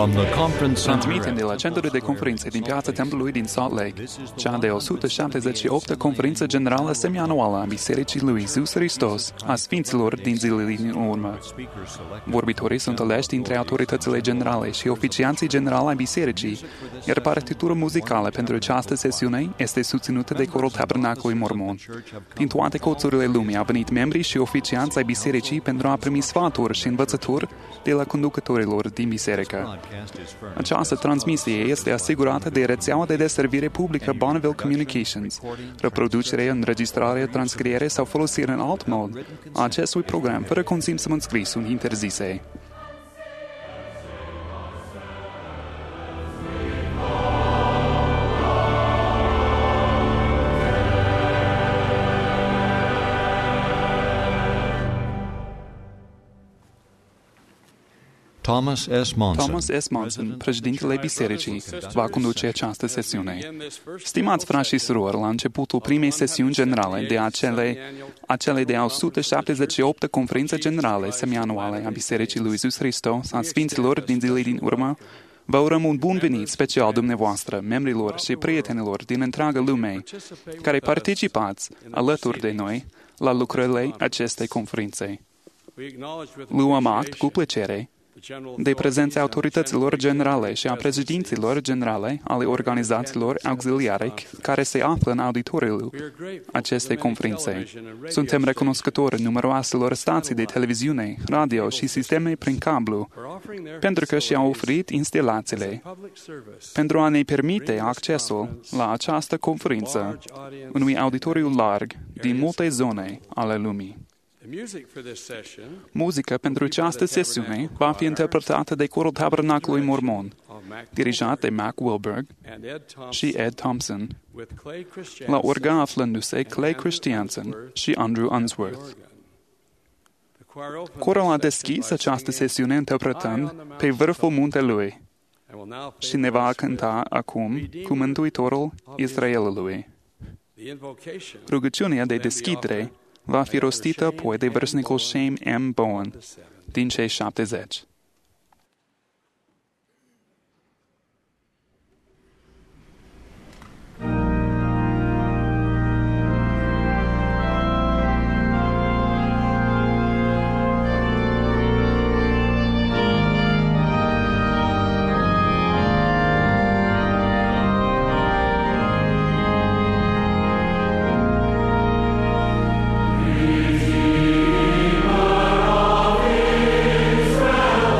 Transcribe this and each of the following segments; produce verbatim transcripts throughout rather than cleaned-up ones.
From the conference center Transmitem de la centrul de conferințe din piața templului din Salt Lake, cea de o sută șaptezeci și opta conferință generală semianuală a Bisericii lui Iisus Hristos a Sfinților din zilele din urmă. Vorbitorii sunt aleși dintre autoritățile generale și oficianții generali ai bisericii, iar partitura muzicală pentru această sesiune este susținută de Corul Tabernacului Mormon. Din toate colțurile lumii au venit membri și oficianți ai bisericii pentru a primi sfaturi și învățături de la conducătorilor din biserică. Această transmisie este asigurată de rețeaua de deservire publică Bonneville Communications. Reproducere, înregistrare, transcriere sau folosire în alt mod a acestui program fără consimțământ scris sunt interzise. Thomas S. Monson. Thomas S. Monson, președintele bisericii, va conduce această sesiune. Stimați frați și surori, la începutul primei sesiuni generale de acele, acele de o sută șaptezeci și opta conferință generale semianuale a Bisericii lui Iisus Hristos a Sfinților din zilele din urmă, vă urăm un bun venit special dumneavoastră, membrilor și prietenilor din întreaga lume, care participați alături de noi la lucrările acestei conferințe. Luăm act cu plăcere de prezența autorităților generale și a președinților generale ale organizațiilor auxiliare care se află în auditoriul acestei conferințe. Suntem recunoscători numeroaselor stații de televiziune, radio și sisteme prin cablu, pentru că și-au oferit instalațiile pentru a ne permite accesul la această conferință unui auditoriu larg din multe zone ale lumii. Muzica pentru această sesiune va fi interpretată de Corul Tabernacului Mormon, dirijat de Mac Wilberg și Ed Thompson, la orga aflându-se Clay Christiansen și Andrew Unsworth. Corul a deschis această sesiune interpretând Pe vârful muntelui și ne va cânta acum cu Mântuitorul Israelului. Rugăciunea de deschidere va fi rostită apoi de vârstnicul Shane M. Bowen din cei șaptezeci. Israel.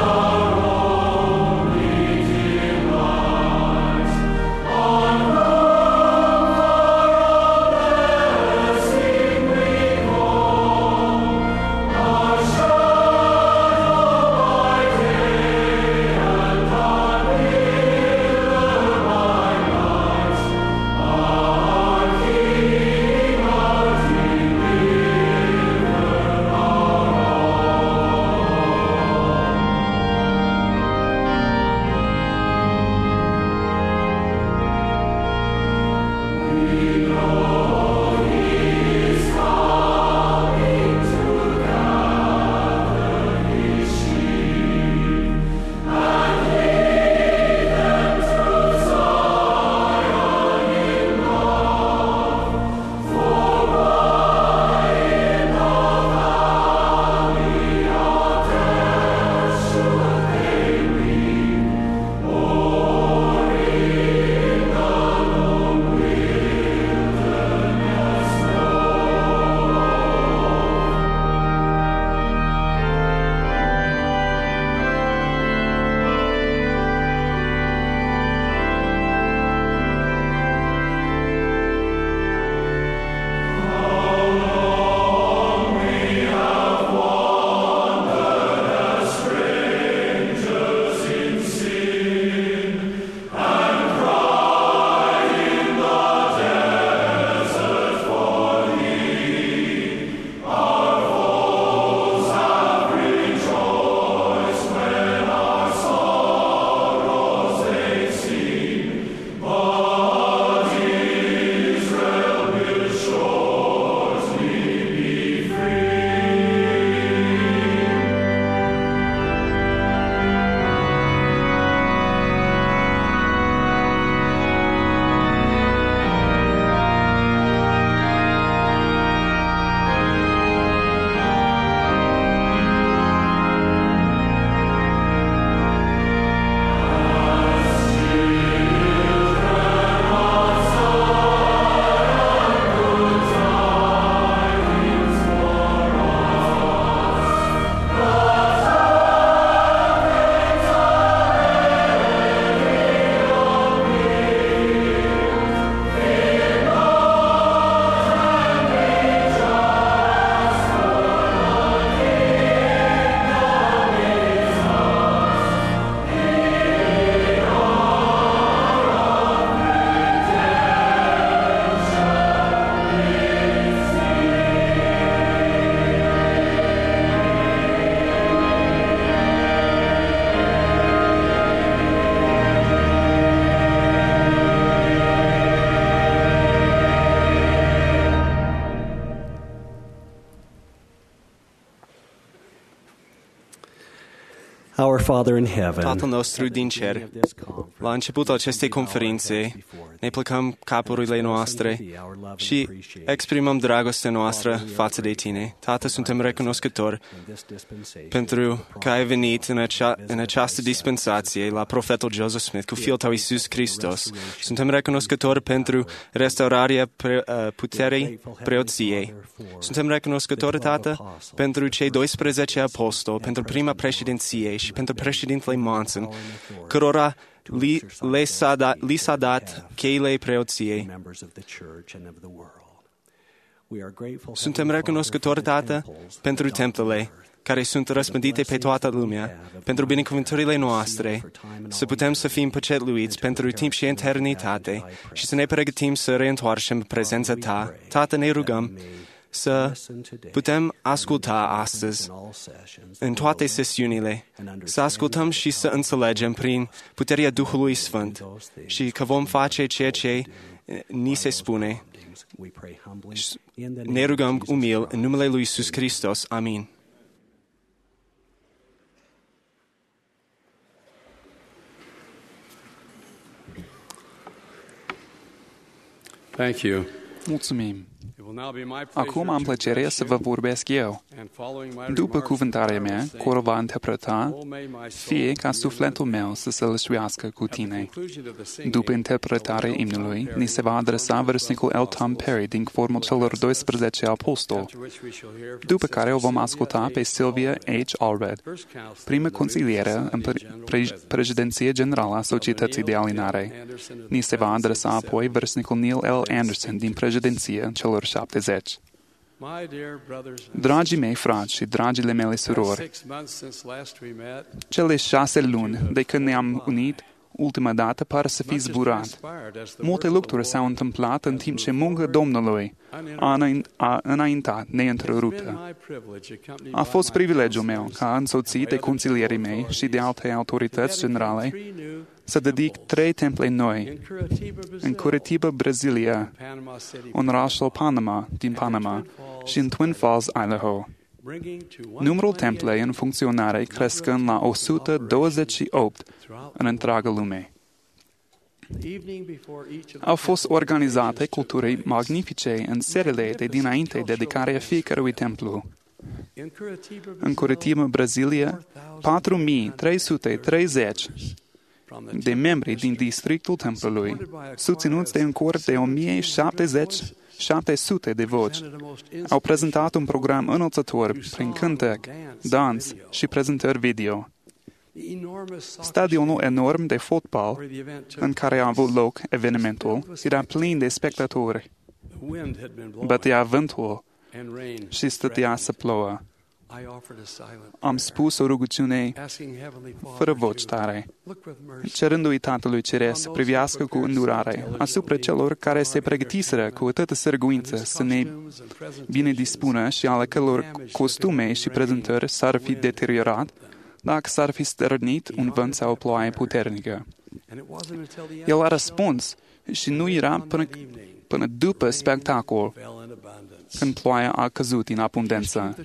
Our Father in heaven, Tatăl nostru din cer, la începutul acestei conferințe ne plecăm capurile noastre și exprimăm dragostea noastră față de Tine. Tată, suntem recunoscători pentru că ai venit în, acea, în această dispensație la profetul Joseph Smith cu Fiul Tău Iisus Hristos. Suntem recunoscători pentru restaurarea pre, uh, puterii preoției. Suntem recunoscători, Tată, pentru cei doisprezece apostoli, pentru prima președinție și pentru președintele Monson, cărora li, le s-a dat, li s-a dat cheile preoției. Suntem recunoscători, Tată, pentru templele care sunt răspândite pe toată lumea, pentru binecuvântările noastre, să putem să fim păcetluiți pentru timp și eternitate și să ne pregătim să reîntoarcem prezența Ta. Tată, ne rugăm să putem asculta astăzi în toate sesiunile, să ascultăm și să înțelegem prin puterea Duhului Sfânt și că vom face ceea ce ni se spune. Ne rugăm umil în numele Lui Iisus Hristos. Amin. Thank you. Mulțumim. Acum am plăcerea să vă vorbesc eu. După cuvântarea mea, corul va interpreta, fie ca sufletul meu să se lășuiască cu Tine. După interpretarea imnului, ni se va adresa versetul L. Tom Perry din formul celor doisprezece apostoli, după care o vom asculta pe Sylvia H. Allred, prima consilieră în pre- președinție generală a Societății de Alinare. Ni se va adresa apoi versetul Neil L. Anderson din președinție celor șaptezeci. Dragii mei frați și dragile mele surori, cele șase luni de când ne-am unit ultima dată pare să fi zburat. Multe lucruri s-au întâmplat în timp ce munca Domnului a înaintat neîntreruptă. A fost privilegiul meu, ca însoțit de consilierii mei și de alte autorități generale, să dedic trei temple noi, în Curitiba, Brazilia, în orașul Panama, din Panama, și în Twin Falls, Idaho. Numărul templei în funcționare crescând la o sută douăzeci și opt în întreaga lume. Au fost organizate culturi magnifice în serile de dinainte dedicarea fiecărui templu. În Curitiba, Brazilia, patru mii trei sute treizeci de membri din districtul templului, susținuți de un cor de o mie șapte sute de voci, au prezentat un program înălțător prin cântec, dans și prezentări video. Stadionul enorm de fotbal în care a avut loc evenimentul era plin de spectatori. Bătea vântul și stătea să plouă. Am spus o rugăciune fără voci tare, cerându-i Tatălui Ceresc să privească cu îndurare asupra celor care se pregătiseră cu atâta sârguință să ne bine dispună și ale căror costume și prezentări s-ar fi deteriorat dacă s-ar fi stârnit un vânt sau o ploaie puternică. El a răspuns și nu era până, până după spectacol, când ploaia a căzut în abundență.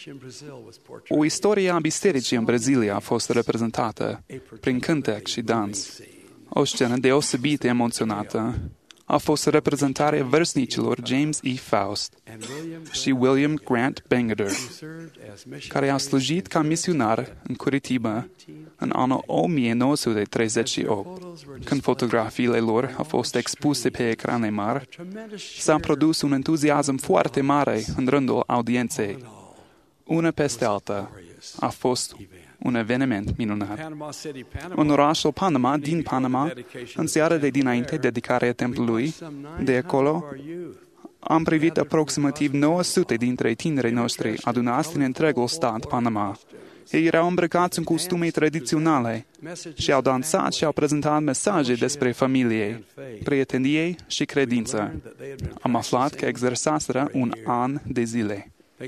O istorie a bisericii în Brazilia a fost reprezentată prin cântec și dans. O scenă deosebit emoționată a fost reprezentarea vârstnicilor James E. Faust și William Grant Bangerter, care au slujit ca misionar în Curitiba în anul o mie nouă sute treizeci și opt. Când fotografiile lor au fost expuse pe ecrane mari, s-a produs un entuziasm foarte mare în rândul audienței. Una peste alta a fost un eveniment minunat. În orașul Panama, din Panama, în seara de dinainte dedicarea templului, de acolo, am privit aproximativ nouă sute dintre tinerii noștri adunați din întregul stat Panama. Ei erau îmbrăcați în costume tradiționale și au dansat și au prezentat mesaje despre familie, prietenie și credință. Am aflat că exersaseră un an de zile.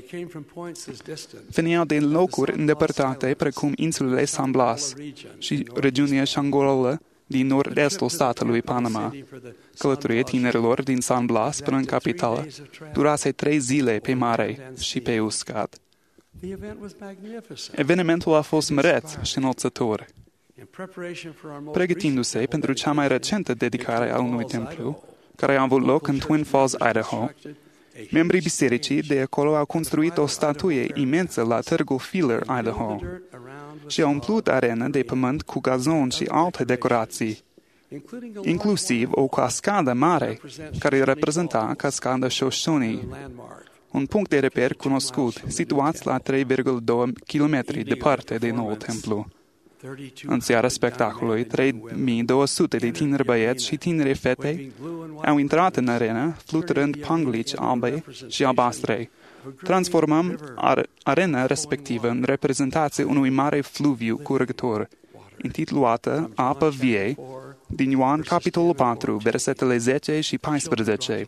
Veneau din locuri îndepărtate, precum insulele San Blas și regiunea Shangolala din nord-estul statului Panama. Călătoria tinerilor din San Blas până în capitală durase trei zile pe mare și pe uscat. Evenimentul a fost măreț și înălțător. Pregătindu-se pentru cea mai recentă dedicare a unui templu, care a avut loc în Twin Falls, Idaho, membrii bisericii de acolo au construit o statuie imensă la târgul Filler, Idaho, și au umplut arena de pământ cu gazon și alte decorații, inclusiv o cascadă mare, care reprezenta cascada Shoshone, un punct de reper cunoscut, situat la trei virgulă doi kilometri departe de noul templu. În seara spectacolului, trei mii două sute de tineri băieți și tinere fete au intrat în arenă, fluturând panglici albe și albastre. Transformăm ar- arena respectivă în reprezentație unui mare fluviu curgător, intitulată Apă Vie, din Ioan, capitolul patru, versetele zece și paisprezece.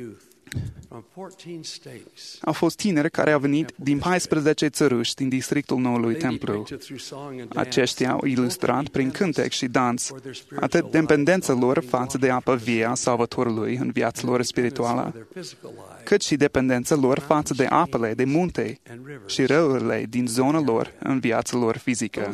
Au fost tineri care au venit din paisprezece țăruși din districtul noului templu. Aceștia au ilustrat prin cântec și dans atât dependența lor față de apa vie a Salvatorului în viața lor spirituală, cât și dependența lor față de apele de munte și râurile din zona lor în viața lor fizică.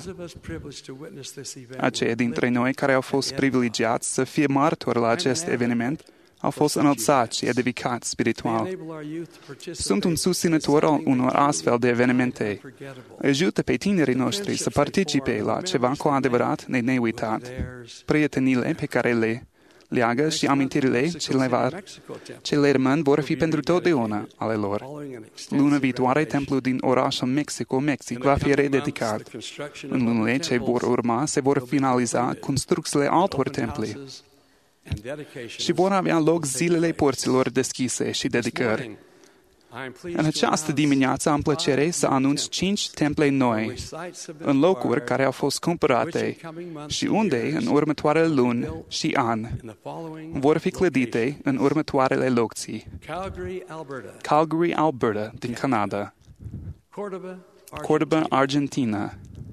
Aceia dintre noi care au fost privilegiați să fie martori la acest eveniment au fost înălțați și edificați spiritual. Sunt un susținător al unor astfel de evenimente. Ajută pe tinerii noștri să participe la ceva cu adevărat de neuitat. Prietenile pe care le leagă și amintirile ce le, va, ce le rămân vor fi pentru totdeauna ale lor. Luna viitoare, templul din orașul Mexico, Mexic, va fi rededicat. În lunile ce vor urma, se vor finaliza construcțiile altor temple și vor avea loc zilele porților deschise și dedicări. În această dimineață am plăcere să anunț cinci temple noi, în locuri care au fost cumpărate și unde, în următoarele luni și ani, vor fi clădite în următoarele locții. Calgary, Alberta, din Canada; Cordoba, Argentina;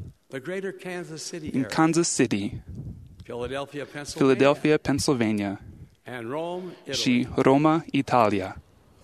în Kansas City; Philadelphia, Pennsylvania; și Roma, Italia.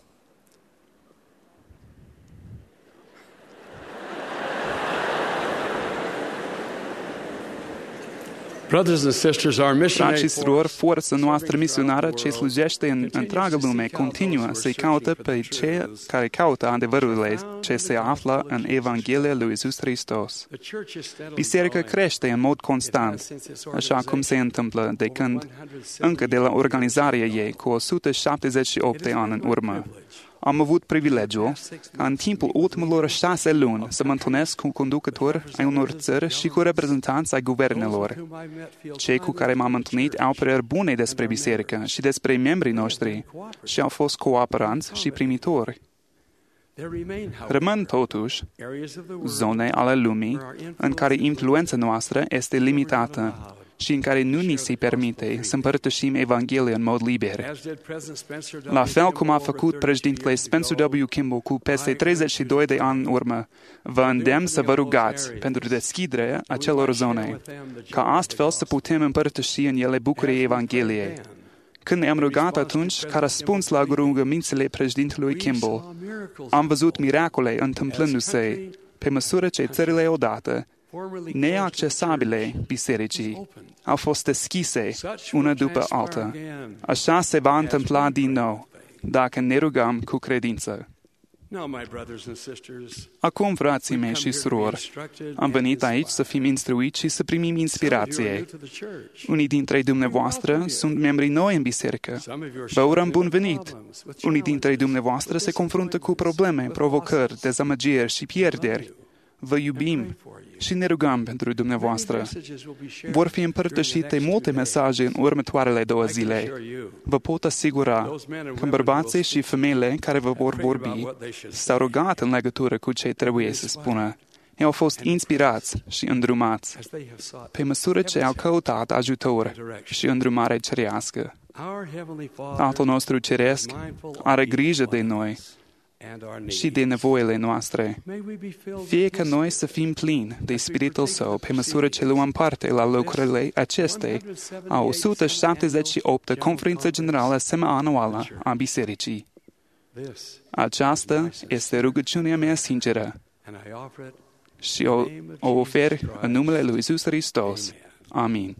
Frați și surori, forța noastră misionară ce slujește în întreaga lume continuă să-i caută pe cei care caută adevărurile ce se află în Evanghelia lui Iisus Hristos. Biserica crește în mod constant, așa cum se întâmplă de când, încă de la organizarea ei cu o sută șaptezeci și opt de ani în urmă. Am avut privilegiul ca în timpul ultimelor șase luni să mă întâlnesc cu conducători ai unor țări și cu reprezentanți ai guvernelor. Cei cu care m-am întâlnit au păreri bune despre biserică și despre membrii noștri și au fost cooperanți și primitori. Rămân totuși zone ale lumii în care influența noastră este limitată și în care nu ni se permite să împărtășim Evanghelia în mod liber. La fel cum a făcut președintele Spencer W. Kimball cu peste treizeci și doi de ani în urmă, vă îndemn să vă rugați pentru deschiderea acelor zone, ca astfel să putem împărtăși în ele bucuria Evangheliei. Când ne-am rugat atunci, ca răspuns la rugămințile președintelui Kimball, am văzut miracole întâmplându-se pe măsură ce țările odată neaccesabile bisericii au fost deschise una după alta. Așa se va întâmpla din nou, dacă ne rugăm cu credință. Acum, frații mei și surori, am venit aici să fim instruiți și să primim inspirație. Unii dintre dumneavoastră sunt membri noi în biserică. Vă urăm bun venit. Unii dintre dumneavoastră se confruntă cu probleme, provocări, dezamăgiri și pierderi. Vă iubim și ne rugăm pentru dumneavoastră. Vor fi împărtășite multe mesaje în următoarele două zile. Vă pot asigura că bărbații și femeile care vă vor vorbi s-au rugat în legătură cu ce trebuie să spună. Ei au fost inspirați și îndrumați pe măsură ce au căutat ajutor și îndrumare cerească. Tatăl nostru ceresc are grijă de noi și de nevoile noastre. Fie că noi să fim plini de Spiritul Său pe măsură ce luăm parte la lucrurile acestei a o sută șaptezeci și opta Conferință Generală Semianuală a Bisericii. Aceasta este rugăciunea mea sinceră și o, o ofer în numele lui Iisus Hristos. Amin.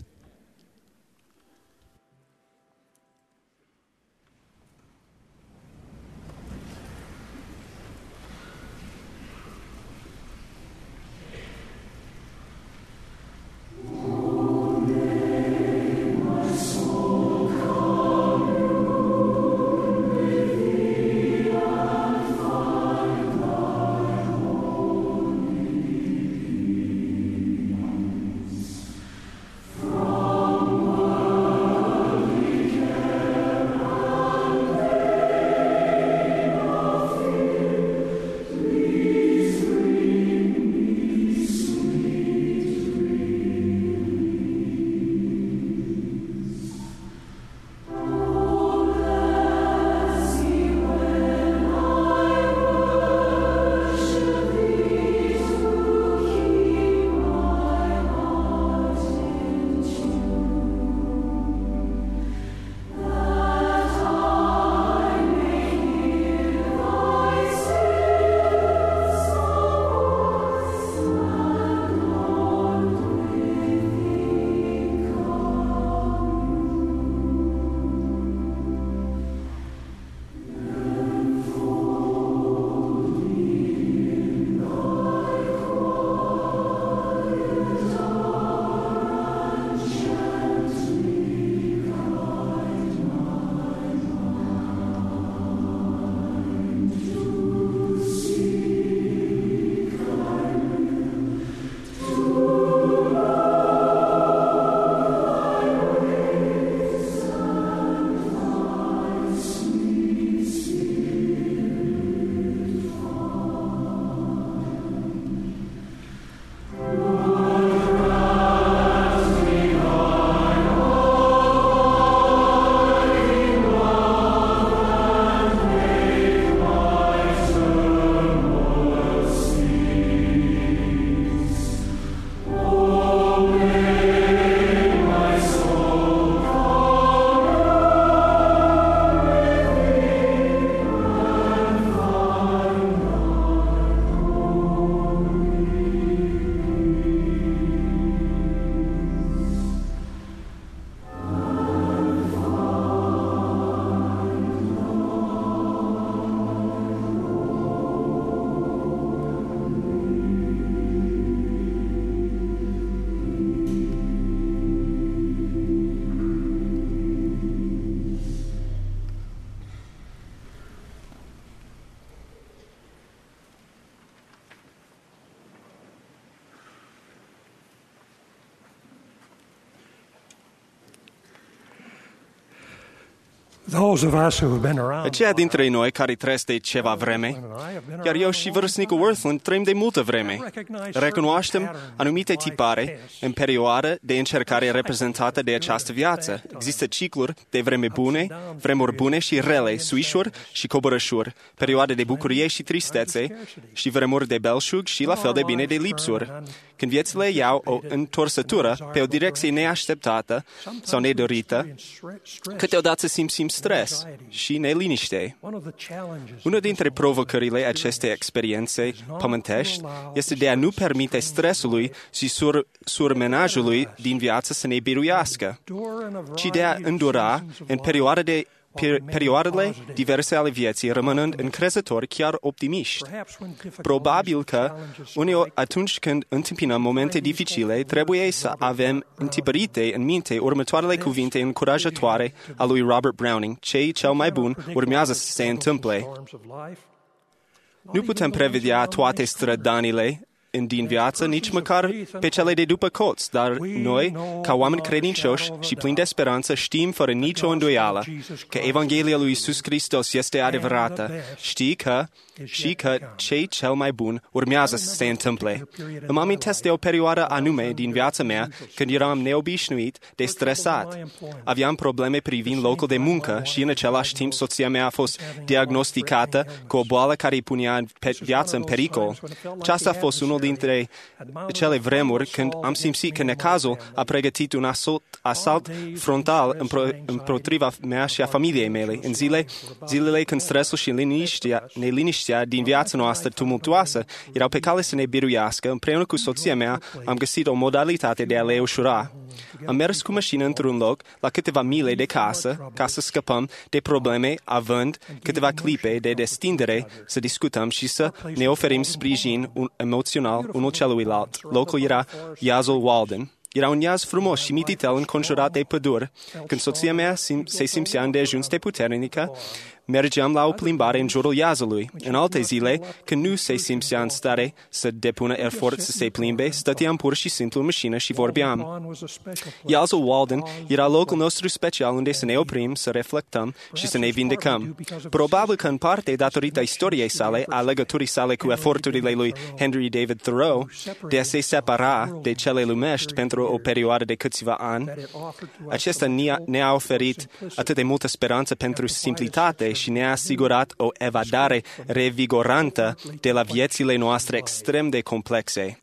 Aceia dintre noi care trăiesc de ceva vreme, iar eu și vârstnicul Worthland trăim de multă vreme, recunoaștem anumite tipare în perioada de încercare reprezentată de această viață. Există cicluri de vreme bune, vremuri bune și rele, suișuri și coborășuri, perioade de bucurie și tristețe și vremuri de belșug și la fel de bine de lipsuri. Când viețile iau o întorsătură pe o direcție neașteptată sau nedorită, câteodată simțim stres și neliniște. Una dintre provocările acestei experiențe pământești este de a nu permite stresului și sur, surmenajului din viață să ne biruiască, ci de a îndura în perioade de perioadele diverse ale vieții, rămânând încrezători, chiar optimiști. Probabil că uneori atunci când întâmpinăm momente dificile, trebuie să avem întipărite în minte următoarele cuvinte încurajatoare a lui Robert Browning: ce cel mai bun urmează să se întâmple. Nu putem prevedea toate strădanile din viață, nici măcar pe cele de după colț, dar noi, ca oameni credincioși și plini de speranță, știm fără nicio îndoială că Evanghelia lui Iisus Hristos este adevărată. Știi că și că ce cel mai bun urmează să se întâmple. Îmi amintesc de o perioadă anume din viața mea când eram neobișnuit de stresat. Aveam probleme privind locul de muncă și în același timp soția mea a fost diagnosticată cu o boală care îi punea viața în pericol. Aceasta a fost unul dintre cele vremuri când am simțit că necazul a pregătit un asalt, asalt frontal împro, împotriva mea și a familiei mele. În zile, zilele când stresul și liniștea, neliniștea din viața noastră tumultuoasă erau pe cale să ne biruiască, împreună cu soția mea am găsit o modalitate de a le ușura. Am mers cu mașina într-un loc la câteva mile de casă ca să scăpăm de probleme, având câteva clipe de destindere să discutăm și să ne oferim sprijin emoțional unul celuilalt. Locul era iazul Walden. Era un iaz frumos și mititel înconjurat de păduri. Când soția mea sim- se simțea îndeajuns de puternică, mergeam la o plimbare în jurul iazului. În alte zile, când nu se simțea în stare să depună efort să se plimbe, stăteam pur și simplu în mașină și vorbeam. Iazul Walden era locul nostru special unde să ne oprim, să reflectăm și să ne vindecăm. Probabil că în parte, datorită istoriei sale, a legăturii sale cu eforturile lui Henry David Thoreau de a se separa de cele lumești pentru o perioadă de câțiva ani, acesta ne-a oferit atât de multă speranță pentru simplitate și ne-a asigurat o evadare revigorantă de la viețile noastre extrem de complexe.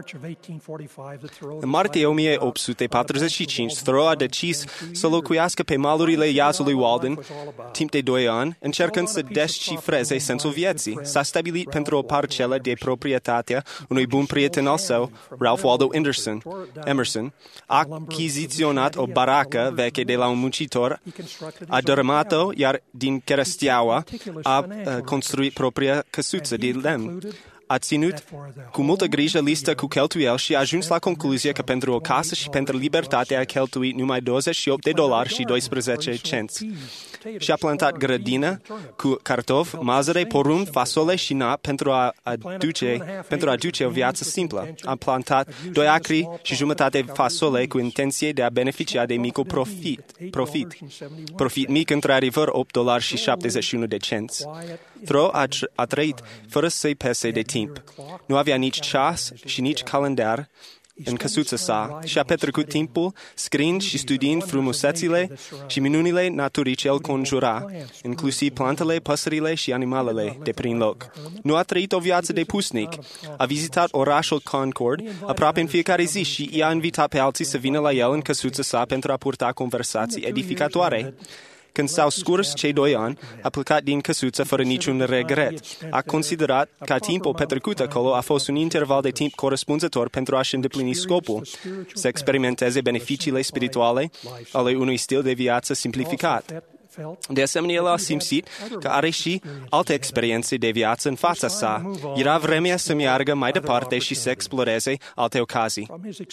În martie o mie opt sute patruzeci și cinci, Thoreau a decis să locuiască pe malurile iazului Walden timp de doi ani, încercând să descifreze sensul vieții. S-a stabilit pentru o parcelă de proprietate unui bun prieten al său, Ralph Waldo Emerson. Emerson a achiziționat o baracă veche de la un muncitor, a dărâmat-o, iar din keresteaua a construit propria căsuță de lemn. A ținut cu multă grijă listă cu cheltuieli și a ajuns la concluzia că pentru o casă și pentru libertate a cheltuit numai douăzeci și opt de dolari și doisprezece cenți. Și a plantat grădină cu cartofi, mazăre, porumb, fasole și nap pentru a aduce, pentru a aduce o viață simplă. A plantat doi acri și jumătate fasole cu intenție de a beneficia de micul profit. Profit, profit mic, într-adevăr, opt dolari și șaptezeci și unu de cenți. Thoreau a, a trăit fără să-i pese de timp. Nu avea nici ceas și nici calendar în căsuța sa și a petrecut timpul scriind și studiind frumusețile și minunile naturii ce îl conjura, inclusiv plantele, păsările și animalele de prin loc. Nu a trăit o viață de pusnic. A vizitat orașul Concord aproape în fiecare zi și i-a invitat pe alții să vină la el în căsuța sa pentru a purta conversații edificatoare. Când s-au scurs cei doi ani, a plecat din căsuță fără niciun regret. A considerat că timpul petrecut acolo a fost un interval de timp corespunzător pentru a-și îndeplini scopul, să experimenteze beneficiile spirituale ale unui stil de viață simplificat. De asemenea, el a simțit că are și alte experiențe de viață în fața sa. Era vremea să meargă mai departe și să exploreze alte ocazii.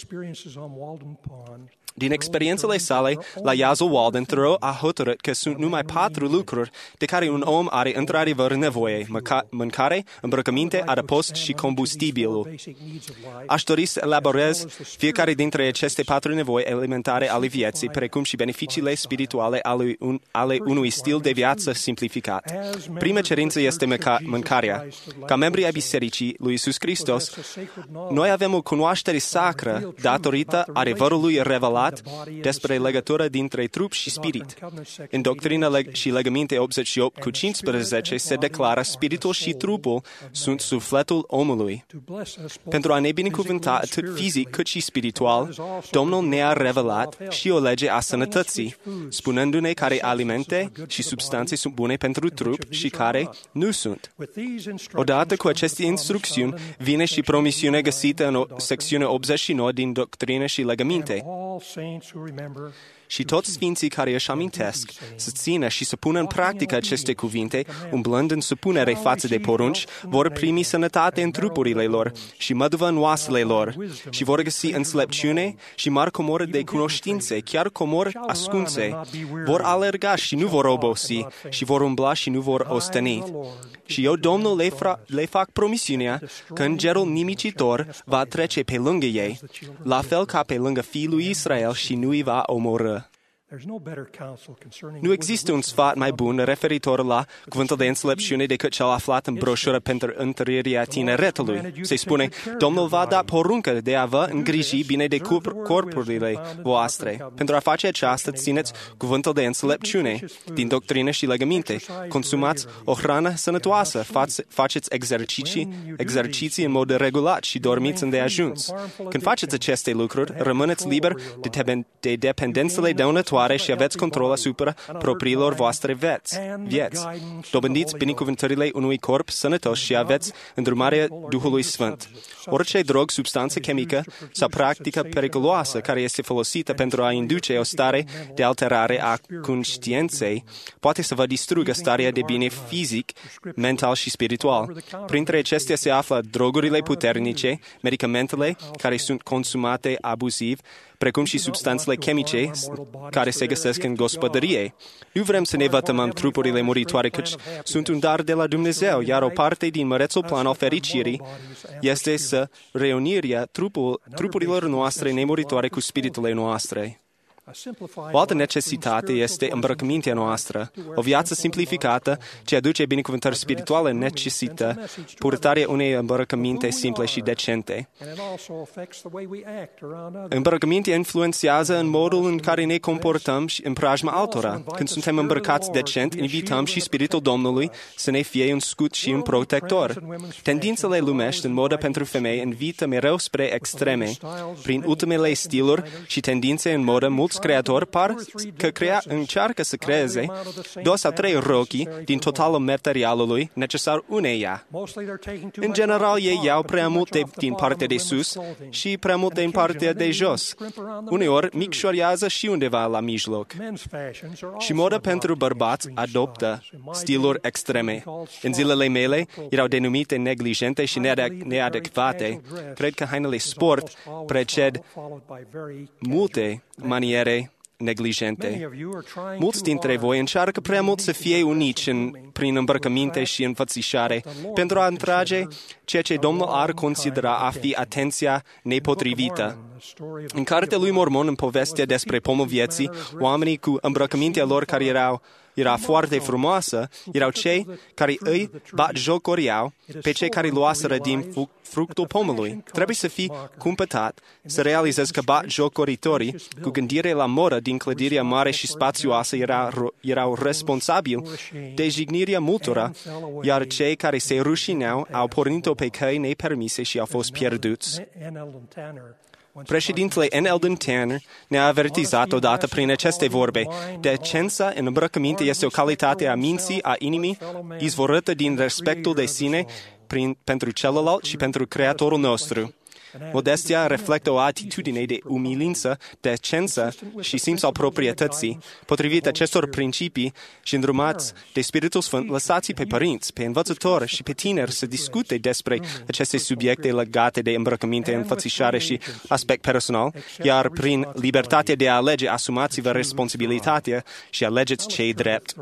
Din experiențele sale la iazul Walden, Thoreau a hotărât că sunt numai patru lucruri de care un om are într-adevăr nevoie: Măca- mâncare, îmbrăcăminte, adăpost și combustibilul. Aș dori să elaborez fiecare dintre aceste patru nevoi elementare ale vieții, precum și beneficiile spirituale ale, un, ale unui stil de viață simplificat. Prima cerință este mânca- mâncarea. Ca membri ai Bisericii lui Iisus Hristos, noi avem o cunoaștere sacră datorită adevărului revelat despre legătura dintre trup și spirit. În doctrina leg- și legăminte optzeci și opt cu cincisprezece se declară: spiritul și trupul sunt sufletul omului. Pentru a ne binecuvânta atât fizic cât și spiritual, Domnul ne-a revelat și o lege a sănătății, spunându-ne care alimente și substanțe sunt bune pentru trup și care nu sunt. Odată cu aceste instrucțiuni, vine și promisiunea găsită în secțiunea optzeci și nouă din doctrină și legăminte. Și toți sfinții care își amintesc să țină și să pună în practică aceste cuvinte, umblând în supunere față de porunci, vor primi sănătate în trupurile lor și măduvă în oasele lor și vor găsi înțelepciune și mari comori de cunoștințe, chiar comori ascunse. Vor alerga și nu vor obosi și vor umbla și nu vor osteni. Și eu, Domnul, le, fra- le fac promisiunea că îngerul nimicitor va trece pe lângă ei, la fel ca pe lângă fiul lui Israel, și nu îi va omorâ. Nu există un sfat mai bun referitor la cuvântul de înțelepciune decât cel aflat în broșură pentru întărirea tineretului. Se spune, Domnul va da poruncă de a vă îngriji bine de corpurile voastre. Pentru a face aceasta, țineți cuvântul de înțelepciune din doctrină și legăminte. Consumați o hrană sănătoasă, faceți exerciții, exerciții în mod regulat și dormiți îndeajuns. Când faceți aceste lucruri, rămâneți liberi de dependențele dăunătoare și aveți control asupra propriilor voastre vieți. vieți. Dobândiți binecuvântările unui corp sănătos și aveți îndrumarea Duhului Sfânt. Orice drog, substanță chimică sau practică periculoasă care este folosită pentru a induce o stare de alterare a conștiinței poate să vă distrugă starea de bine fizic, mental și spiritual. Printre acestea se află drogurile puternice, medicamentele care sunt consumate abuziv, precum și substanțele chimice care se găsesc în gospodărie. Nu vrem să ne vătămăm trupurile muritoare, căci sunt un dar de la Dumnezeu, iar o parte din mărețul plan al fericirii este să reunirea trupul, trupurilor noastre nemuritoare cu spiriturile noastre. O altă necesitate este îmbrăcămintea noastră. O viață simplificată ce aduce binecuvântări spirituale necesită purtarea unei îmbrăcăminte simple și decente. Îmbrăcămintea influențează în modul în care ne comportăm și în preajma altora. Când suntem îmbrăcați decent, invităm și Spiritul Domnului să ne fie un scut și un protector. Tendințele lumești în modă pentru femei invită mereu spre extreme. Prin ultimele stiluri și tendințe în modă, mulți creatori par că crea, încearcă să creeze două sau trei rochii din totalul materialului necesar uneia. În general, ei iau prea multe din partea de sus și prea multe din partea de jos. Uneori, micșorează și undeva la mijloc. Și moda pentru bărbați adoptă stiluri extreme. În zilele mele erau denumite neglijente și neadecvate. Cred că hainele sport preced multe maniere neglijente. Mulți dintre voi încearcă prea mult să fie unici în, prin îmbrăcăminte și înfățișare pentru a atrage ceea ce Domnul ar considera a fi atenția nepotrivită. În cartea lui Mormon, în povestea despre pomul vieții, oamenii cu îmbrăcămintea lor care erau era foarte frumoasă, erau cei care îi batjocoreau pe cei care luaseră din fructul pomului. Trebuie să fii cumpătat, să realizezi că batjocoritorii, cu gândire la modă din clădirea mare și spațioasă, erau, erau responsabili de jignirea multora, iar cei care se rușineau au pornit-o pe căi nepermise și au fost pierduți. Președintele N. Eldon Tanner ne-a avertizat odată prin aceste vorbe. Decența în îmbrăcăminte este o calitate a minții, a inimii, izvorâtă din respectul de sine prin, pentru celălalt și pentru Creatorul nostru. Modestia reflectă o atitudine de umilință, decență și simț al proprietății. Potrivit acestor principii și îndrumați de Spiritul Sfânt, lăsați pe părinți, pe învățători și pe tineri să discute despre aceste subiecte legate de îmbrăcăminte, înfățișare și aspect personal, iar prin libertatea de a alege, asumați-vă responsabilitatea și alegeți ce-i drept.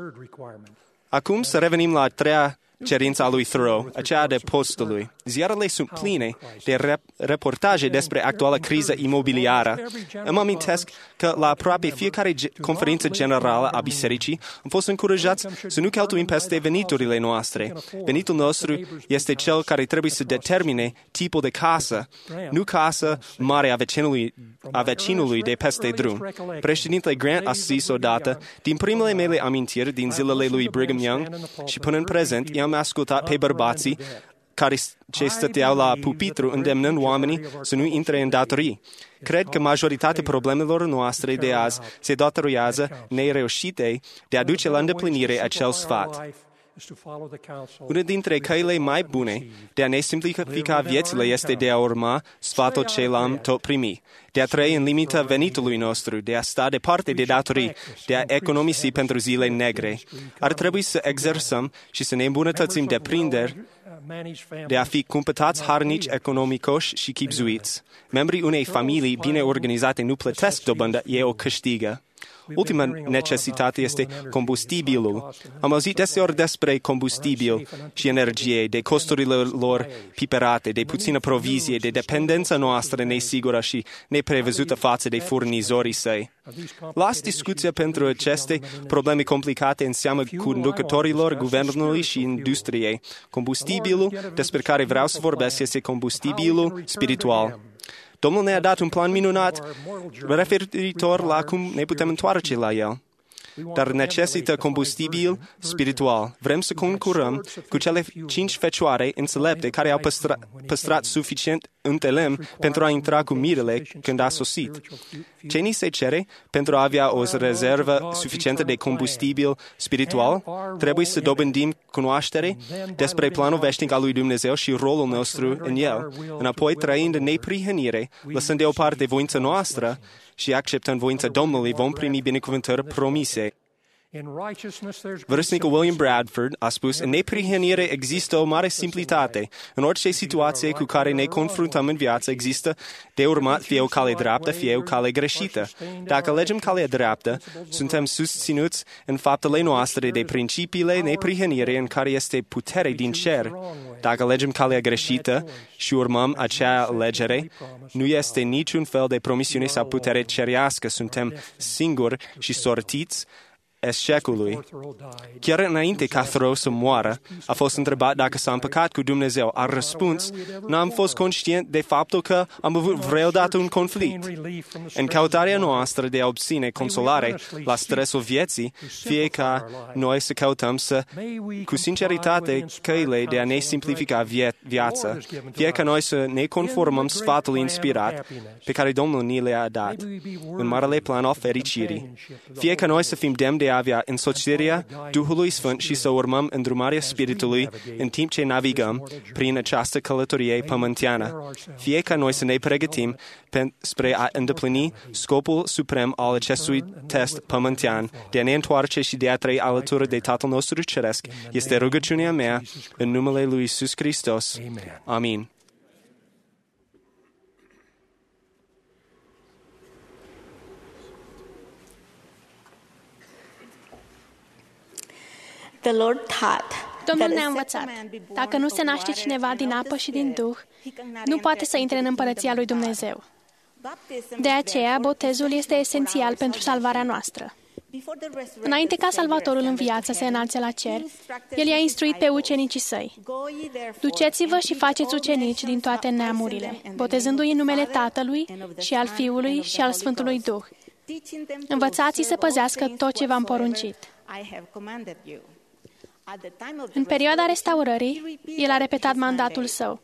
Acum să revenim la a treia cerința lui Thoreau, aceea de postului. Ziarele sunt pline de rep- reportaje despre actuala criză imobiliară. Îmi amintesc că la aproape fiecare ge- conferință generală a bisericii am fost încurajați să nu cheltuim peste veniturile noastre. Venitul nostru este cel care trebuie să determine tipul de casă, nu casă mare a vecinului, a vecinului de peste drum. Președintele Grant a zis odată, din primele mele amintiri din zilele lui Brigham Young și până în prezent, i-am ascultat pe bărbații care ce stăteau la pupitru îndemnând oamenii să nu intre în datorii. Cred că majoritatea problemelor noastre de azi se datorează nereușitei de a duce la îndeplinire acel sfat. Una dintre căile mai bune de a ne simplifica viețile este de a urma sfatul ce l-am tot primit, de a trăi în limita venitului nostru, de a sta departe de datorii, de a economisi pentru zile negre. Ar trebui să exersăm și să ne îmbunătățim deprinderi de a fi cumpătați harnici, economicoși și chibzuiți. Membrii unei familii bine organizate nu plătesc dobândă, ei o câștigă. Ultima necesitate este combustibilul. Am auzit deseori despre combustibil și energie, de costurile lor piperate, de puțină provizie, de dependența noastră nesigură și neprevăzută față de furnizorii săi. Las discuția pentru aceste probleme complicate în seama conducătorilor guvernului și industriei. Combustibilul despre care vreau să vorbesc este combustibilul spiritual. Domnul ne-a dat un plan minunat referitor la cum ne putem întoarce la el. Dar necesită combustibil spiritual. Vrem să concurăm cu cele cinci fecioare înțelepte care au păstra, păstrat suficient întelem pentru a intra cu mirele când a sosit. Ce ni se cere pentru a avea o rezervă suficientă de combustibil spiritual? Trebuie să dobândim cunoaștere despre planul veșnic al lui Dumnezeu și rolul nostru în el, înapoi trăind în neprihănire, lăsând deoparte voința noastră și acceptând voința Domnului, vom primi binecuvântări promise. Vârstnicul William Bradford a spus, în neprihănire există o mare simplitate. În orice situație cu care ne confruntăm în viață există de urmat fie o cale dreaptă, fie o cale greșită. Dacă alegem calea dreaptă, suntem susținuți în faptele noastre de principiile neprihănire în care este putere din cer. Dacă alegem calea greșită și urmăm acea alegere, nu este niciun fel de promisiune sau putere cerească. Suntem singuri și sortiți eșecului. Chiar înainte ca Thoreau să moară, a fost întrebat dacă s-a împăcat cu Dumnezeu. A răspuns, n-am fost conștient de faptul că am avut vreodată un conflict. În căutarea noastră de a obține consolare la stresul vieții, fie ca noi să căutăm să, cu sinceritate, căile de a ne simplifica vie- viața, fie ca noi să ne conformăm sfatului inspirat pe care Domnul ni le-a dat în marele plan al fericirii. Fie ca noi să fim demni de a avea însoțirea Duhului Sfânt și să urmăm îndrumarea Spiritului în timp ce navigăm prin această călătorie pământeană. Fie ca noi să ne pregătim spre a îndeplini scopul suprem al acestui test pământean, de a ne întoarce și de a trăi alături de Tatăl nostru Ceresc, este rugăciunea mea în numele lui Iisus Hristos. Amin. The Lord taught Domnul ne-a învățat, dacă nu se naște cineva din apă și din Duh, nu poate să intre în împărăția lui Dumnezeu. De aceea, botezul este esențial pentru salvarea noastră. Înainte ca Salvatorul în viață să se înalțe la cer, El i-a instruit pe ucenicii săi. Duceți-vă și faceți ucenici din toate neamurile, botezându-i în numele Tatălui și al Fiului și al Sfântului Duh. Învățați-i să păzească tot ce v-am poruncit. În perioada restaurării, El a repetat mandatul Său.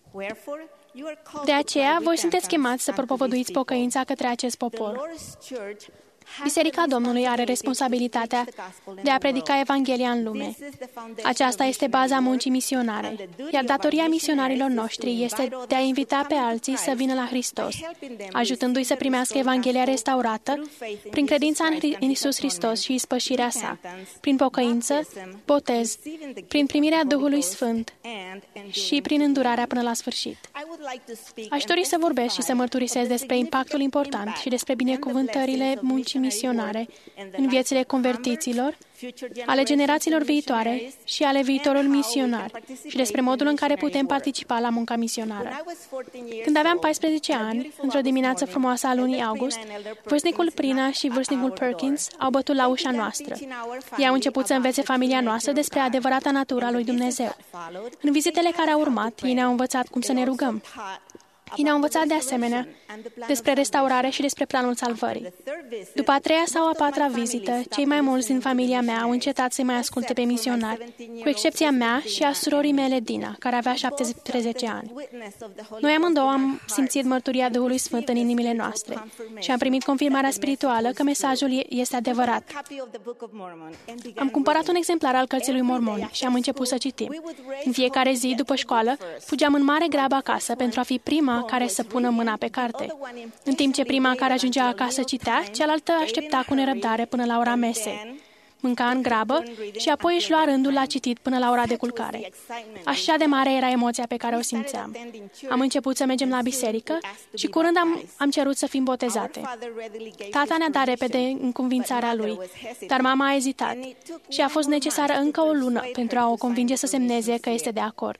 De aceea, voi sunteți chemați să propovăduiți pocăința către acest popor. Biserica Domnului are responsabilitatea de a predica Evanghelia în lume. Aceasta este baza muncii misionare, iar datoria misionarilor noștri este de a invita pe alții să vină la Hristos, ajutându-i să primească Evanghelia restaurată prin credința în Iisus Hristos și ispășirea sa, prin pocăință, botez, prin primirea Duhului Sfânt și prin îndurarea până la sfârșit. Aș dori să vorbesc și să mărturisesc despre impactul important și despre binecuvântările muncii misionare în viețile convertiților, ale generațiilor viitoare și ale viitorului misionar și despre modul în care putem participa la munca misionară. Când aveam paisprezece ani, într-o dimineață frumoasă a lunii august, vârstnicul Prina și vârstnicul Perkins au bătut la ușa noastră. Ei au început să învețe familia noastră despre adevărata natura lui Dumnezeu. În vizitele care au urmat, ei ne-au învățat cum să ne rugăm. Ei ne-au învățat de asemenea despre restaurare și despre planul salvării. După a treia sau a patra vizită, cei mai mulți din familia mea au încetat să-i mai asculte pe misionari, cu excepția mea și a surorii mele, Dina, care avea șaptesprezece ani. Noi amândouă am simțit mărturia Duhului Sfânt în inimile noastre și am primit confirmarea spirituală că mesajul este adevărat. Am cumpărat un exemplar al Cărții lui Mormon și am început să citim. În fiecare zi, după școală, fugeam în mare grabă acasă pentru a fi prima care să pună mâna pe carte. În timp ce prima care ajungea acasă citea, cealaltă aștepta cu nerăbdare până la ora mesei. mânca în grabă și apoi își lua rândul la citit până la ora de culcare. Așa de mare era emoția pe care o simțeam. Am început să mergem la biserică și curând am, am cerut să fim botezate. Tata ne-a dat repede înconvințarea lui, dar mama a ezitat și a fost necesară încă o lună pentru a o convinge să semneze că este de acord.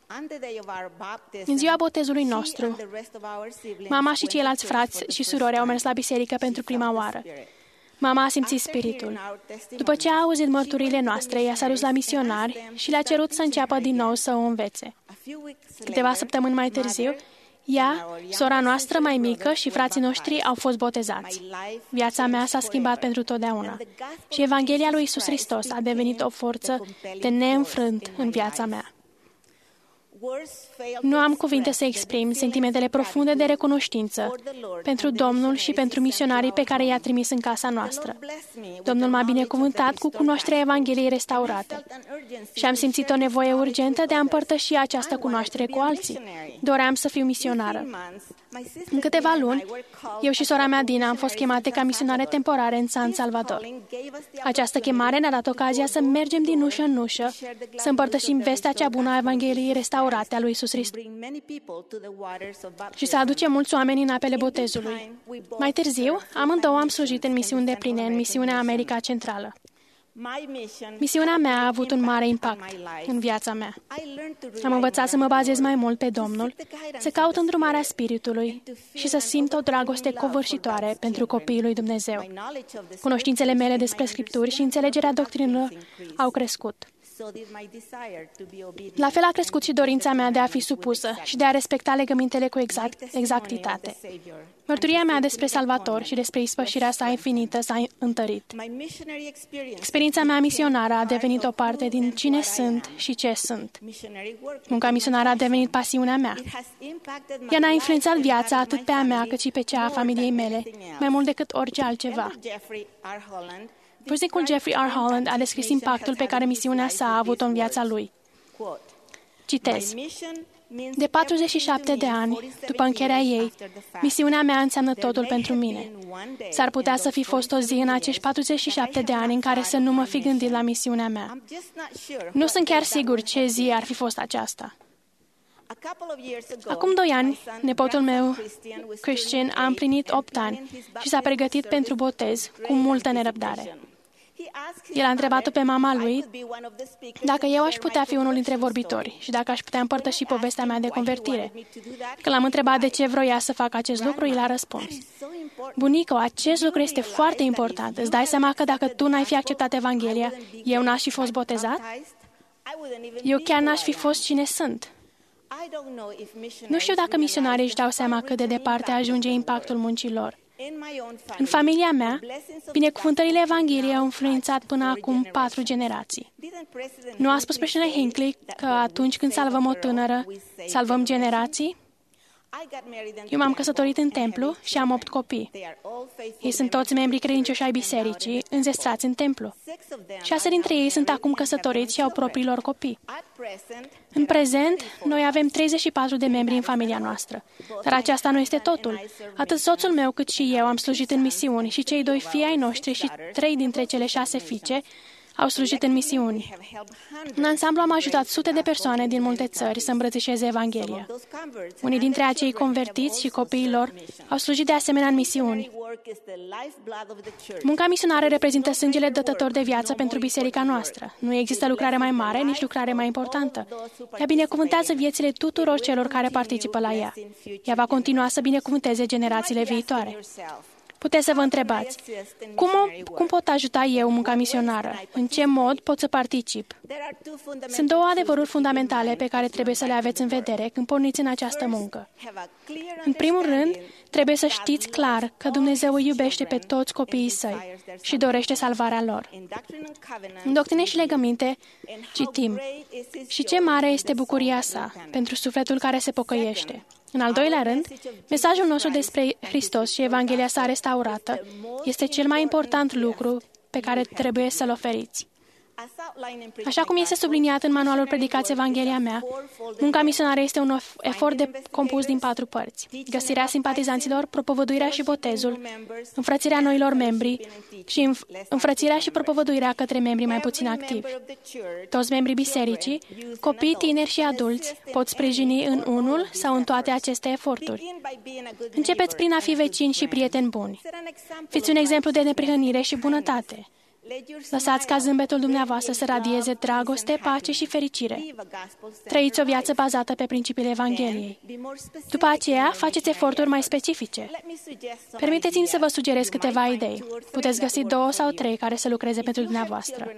În ziua botezului nostru, mama și ceilalți frați și surori au mers la biserică pentru prima oară. Mama a simțit spiritul. După ce a auzit mărturile noastre, ea s-a dus la misionari și le-a cerut să înceapă din nou să o învețe. Câteva săptămâni mai târziu, ea, sora noastră mai mică și frații noștri au fost botezați. Viața mea s-a schimbat pentru totdeauna și Evanghelia lui Iisus Hristos a devenit o forță de neînfrânt în viața mea. Nu am cuvinte să exprim sentimentele profunde de recunoștință pentru Domnul și pentru misionarii pe care i-a trimis în casa noastră. Domnul m-a binecuvântat cu cunoașterea Evangheliei restaurate și am simțit o nevoie urgentă de a împărtăși această cunoaștere cu alții. Doream să fiu misionară. În câteva luni, eu și sora mea Dina am fost chemate ca misionare temporare în San Salvador. Această chemare ne-a dat ocazia să mergem din ușă în ușă, să împărtășim vestea cea bună a Evangheliei restaurate a lui Iisus Hristos și să aducem mulți oameni în apele botezului. Mai târziu, amândouă am slujit în misiuni depline în misiunea America Centrală. Misiunea mea a avut un mare impact în viața mea. Am învățat să mă bazez mai mult pe Domnul, să caut îndrumarea Spiritului și să simt o dragoste covârșitoare pentru copiii lui Dumnezeu. Cunoștințele mele despre Scripturi și înțelegerea doctrinelor au crescut. La fel a crescut și dorința mea de a fi supusă și de a respecta legămintele cu exact, exactitate. Mărturia mea despre Salvator și despre ispășirea sa infinită s-a întărit. Experiența mea misionară a devenit o parte din cine sunt și ce sunt. Munca misionară a devenit pasiunea mea. Ea ne-a influențat viața atât pe a mea cât și pe cea a familiei mele, mai mult decât orice altceva. Vârstnicul Jeffrey R. Holland a descris impactul pe care misiunea sa a avut-o în viața lui. Citez: de patruzeci și șapte de ani, după încheierea ei, misiunea mea înseamnă totul pentru mine. S-ar putea să fi fost o zi în acești patruzeci și șapte de ani în care să nu mă fi gândit la misiunea mea. Nu sunt chiar sigur ce zi ar fi fost aceasta. Acum doi ani, nepotul meu, Christian, a împlinit opt ani și s-a pregătit pentru botez cu multă nerăbdare. El a întrebat-o pe mama lui dacă eu aș putea fi unul dintre vorbitori și dacă aș putea împărtăși povestea mea de convertire. Când l-am întrebat de ce vroia să fac acest lucru, el a răspuns: bunico, acest lucru este foarte important. Îți dai seama că dacă tu n-ai fi acceptat Evanghelia, eu n-aș fi fost botezat? Eu chiar n-aș fi fost cine sunt. Nu știu dacă misionarii își dau seama cât de departe ajunge impactul muncilor. În familia mea, binecuvântările Evangheliei au influențat până acum patru generații. Nu a spus președintele Hinckley că atunci când salvăm o tânără, salvăm generații? Eu m-am căsătorit în templu și am opt copii. Ei sunt toți membrii credincioși ai bisericii, înzestrați în templu. Șase dintre ei sunt acum căsătoriți și au propriilor copii. În prezent, noi avem treizeci și patru de membri în familia noastră. Dar aceasta nu este totul. Atât soțul meu cât și eu am slujit în misiuni și cei doi fii ai noștri și trei dintre cele șase fiice au slujit în misiuni. În ansamblu am ajutat sute de persoane din multe țări să îmbrățișeze Evanghelia. Unii dintre acei convertiți și copiii lor au slujit de asemenea în misiuni. Munca misionară reprezintă sângele dătător de viață pentru biserica noastră. Nu există lucrare mai mare, nici lucrare mai importantă. Ea binecuvântează viețile tuturor celor care participă la ea. Ea va continua să binecuvânteze generațiile viitoare. Puteți să vă întrebați, cum, o, cum pot ajuta eu munca misionară? În ce mod pot să particip? Sunt două adevăruri fundamentale pe care trebuie să le aveți în vedere când porniți în această muncă. În primul rând, trebuie să știți clar că Dumnezeu îi iubește pe toți copiii săi și dorește salvarea lor. În Doctrine și Legăminte citim: și ce mare este bucuria sa pentru sufletul care se pocăiește. În al doilea rând, mesajul nostru despre Hristos și Evanghelia sa restaurată este cel mai important lucru pe care trebuie să-l oferiți. Așa cum este subliniat în manualul Predicați Evanghelia mea, munca misionară este un efort de compus din patru părți: găsirea simpatizanților, propovăduirea și botezul, înfrățirea noilor membri și înfrățirea și propovăduirea către membrii mai puțin activi. Toți membrii bisericii, copii, tineri și adulți, pot sprijini în unul sau în toate aceste eforturi. Începeți prin a fi vecini și prieteni buni. Fiți un exemplu de neprihănire și bunătate. Lăsați ca zâmbetul dumneavoastră să radieze dragoste, pace și fericire. Trăiți o viață bazată pe principiile Evangheliei. După aceea, faceți eforturi mai specifice. Permiteți-mi să vă sugerez câteva idei. Puteți găsi două sau trei care să lucreze pentru dumneavoastră.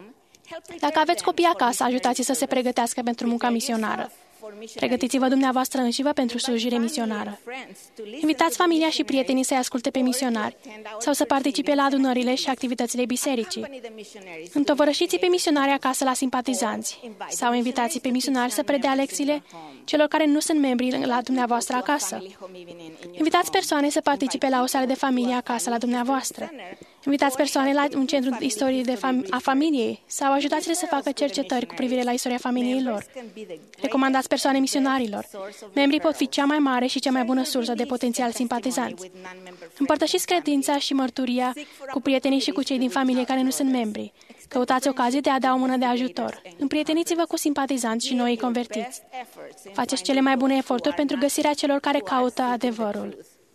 Dacă aveți copii acasă, ajutați-i să se pregătească pentru munca misionară. Pregătiți-vă dumneavoastră înșivă pentru slujire misionară. Invitați familia și prietenii să-i asculte pe misionari sau să participe la adunările și activitățile bisericii. Întovărășiți pe misionari acasă la simpatizanți sau invitați pe misionari să predea lecțiile celor care nu sunt membri la dumneavoastră acasă. Invitați persoane să participe la o sală de familie acasă la dumneavoastră. Invitați persoane la un centru de istorie de fam- a familiei sau ajutați-le să facă cercetări cu privire la istoria familiei lor. Recomandați persoane misionarilor. Membrii pot fi cea mai mare și cea mai bună sursă de potențial simpatizanți. Împărtășiți credința și mărturia cu prietenii și cu cei din familie care nu sunt membri. Căutați ocazii de a da o mână de ajutor. Împrieteniți-vă cu simpatizanți și noi convertiți. Faceți cele mai bune eforturi pentru găsirea celor care caută adevărul.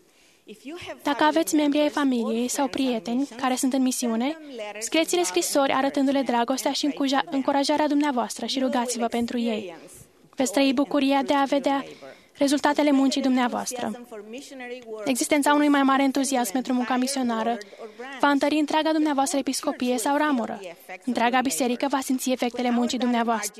Dacă aveți membri ai familiei sau prieteni care sunt în misiune, scrieți-le scrisori arătându-le dragostea și încurajarea dumneavoastră și rugați-vă pentru ei. Veți trăi bucuria de a vedea rezultatele muncii dumneavoastră. Existența unui mai mare entuziasm pentru munca misionară va întări întreaga dumneavoastră episcopie sau ramură. Întreaga biserică va simți efectele muncii dumneavoastră.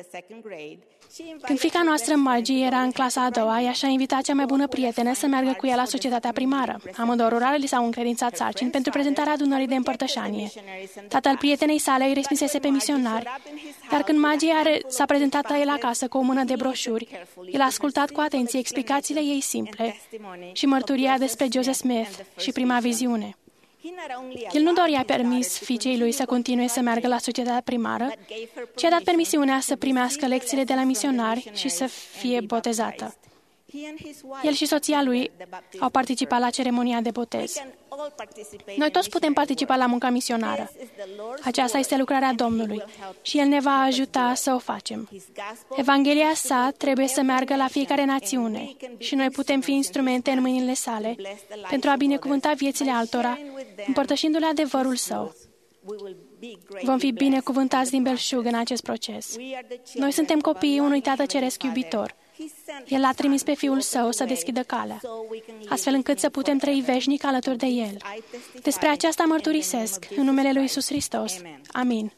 Când fiica noastră, Margie, era în clasa a doua, ea și-a invitat cea mai bună prietenă să meargă cu ea la societatea primară. Amândouă rurale li s-au încredințat sarcini pentru prezentarea adunării de împărtășanie. Tatăl prietenei sale îi respinsese pe misionari, dar când Margie s-a prezentat la el acasă cu o mână de broșuri, el a ascultat cu atenție explicațiile ei simple și mărturia despre Joseph Smith și prima viziune. El nu doar i-a permis fiicei lui să continue să meargă la societatea primară, ci a dat permisiunea să primească lecțiile de la misionari și să fie botezată. El și soția lui au participat la ceremonia de botez. Noi toți putem participa la munca misionară. Aceasta este lucrarea Domnului și El ne va ajuta să o facem. Evanghelia sa trebuie să meargă la fiecare națiune și noi putem fi instrumente în mâinile sale pentru a binecuvânta viețile altora, împărtășindu-le adevărul său. Vom fi binecuvântați din belșug în acest proces. Noi suntem copiii unui Tată Ceresc iubitor. El l-a trimis pe Fiul Său să deschidă calea, astfel încât să putem trăi veșnic alături de El. Despre aceasta mărturisesc în numele lui Iisus Hristos. Amin.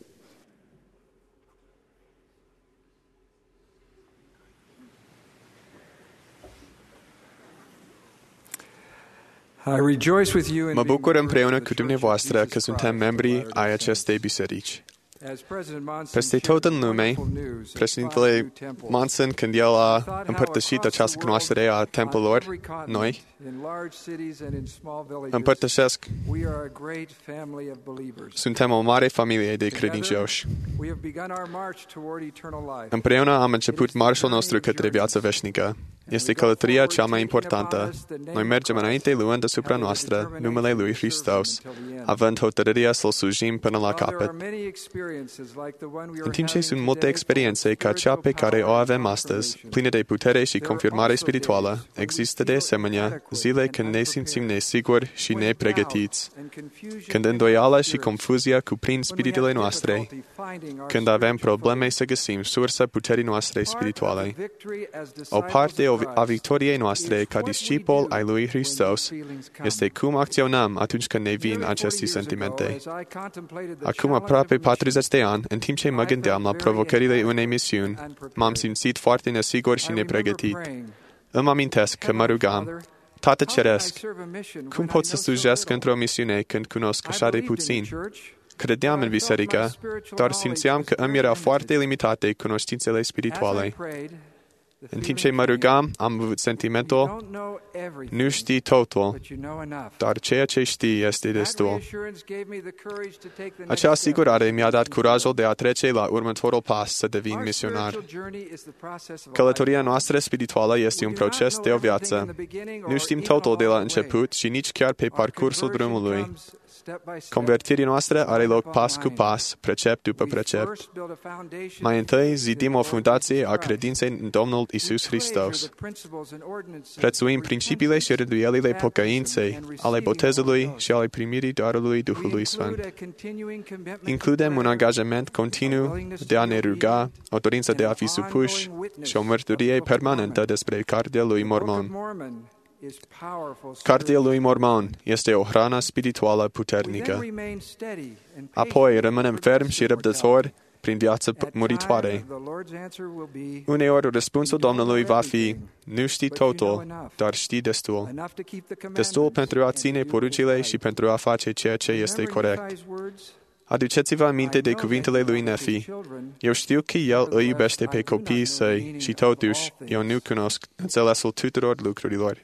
Mă bucur împreună cu dumneavoastră că suntem membri ai acestei biserici. Peste tot în lume, președintele Monson, când el a împărtășit această cunoaștere a templelor, noi împărtășesc. Suntem o mare familie de credincioși. Împreună am început marșul nostru către viața veșnică. Este călătoria cea mai importantă. Noi mergem înainte luând asupra noastră numele lui Hristos, având hotărârea să-L slujim până la capăt. În timp ce sunt multe experiențe ca cea pe care o avem astăzi, pline de putere și confirmare spirituală, există de asemenea zile când ne simțim nesiguri și nepregătiți, când îndoiala și confuzia cuprind spiritele noastre, când avem probleme să găsim sursa puterii noastre spirituale. O parte a victoriei noastre ca discipol ai lui Hristos este cum acționăm atunci când ne vin aceste sentimente. Acum aproape patruzeci de ani, în timp ce mă gândeam la provocările unei misiuni, m-am simțit foarte nesigur și nepregătit. Îmi amintesc că mă rugam: Tată Ceresc, cum pot să slujesc într-o misiune când cunosc așa de puțin? Credeam în biserică, dar simțeam că îmi erau foarte limitate cunoștințele spirituale. În timp ce mă rugam, am avut sentimentul, nu știi totul, dar ceea ce știi este destul. Acea asigurare mi-a dat curajul de a trece la următorul pas, să devin misionar. Călătoria noastră spirituală este un proces de o viață. Nu știm totul de la început și nici chiar pe parcursul drumului. Convertirea noastră are loc pas cu pas, precept după precept. Mai întâi zidim o fundație a credinței în Domnul Iisus Hristos. Prețuim principiile și rânduielile pocăinței, ale botezului și ale primirii darului Duhului Sfânt. Includem un angajament continuu de a ne ruga, o dorință de a fi supuși și o mărturie permanentă despre Cartea lui Mormon. Cartea lui Mormon este o hrană spirituală puternică. Apoi rămânem fermi și răbdători prin viață muritoare. Uneori răspunsul Domnului va fi, nu știi totul, dar știi destul. Destul pentru a ține poruncile și pentru a face ceea ce este corect. Aduceți-vă aminte de cuvintele lui Nefi. Eu știu că el îi iubește pe copiii săi și totuși eu nu cunosc înțelesul tuturor lucrurilor.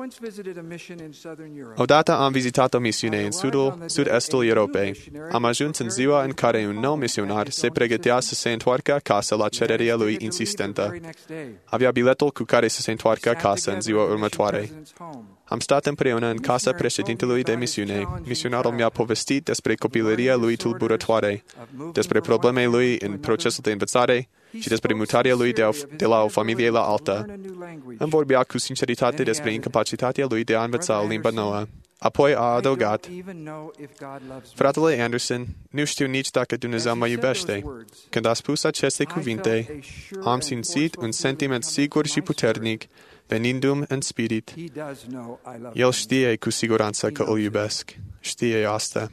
Odată am vizitat o misiune în sudul, sud-estul Europei. Am ajuns în ziua în care un nou misionar se pregătea să se întoarcă acasă la cererea lui insistentă. Avea biletul cu care să se întoarcă acasă în ziua următoare. Am stat împreună în casa președintelui de misiune. Misionarul mi-a povestit despre copilăria lui tulburătoare, despre problemele lui în procesul de învățare și despre mutarea lui de, a, de la o familie la alta. Îmi vorbea cu sinceritate despre incapacitatea lui de a învăța o limbă nouă. Apoi a adăugat, fratele Anderson, nu știu nici dacă Dumnezeu mă iubește. Când a spus aceste cuvinte, am simțit un sentiment sigur și puternic venindu-mi în spirit. El știe cu siguranță că îl iubesc. Știe asta.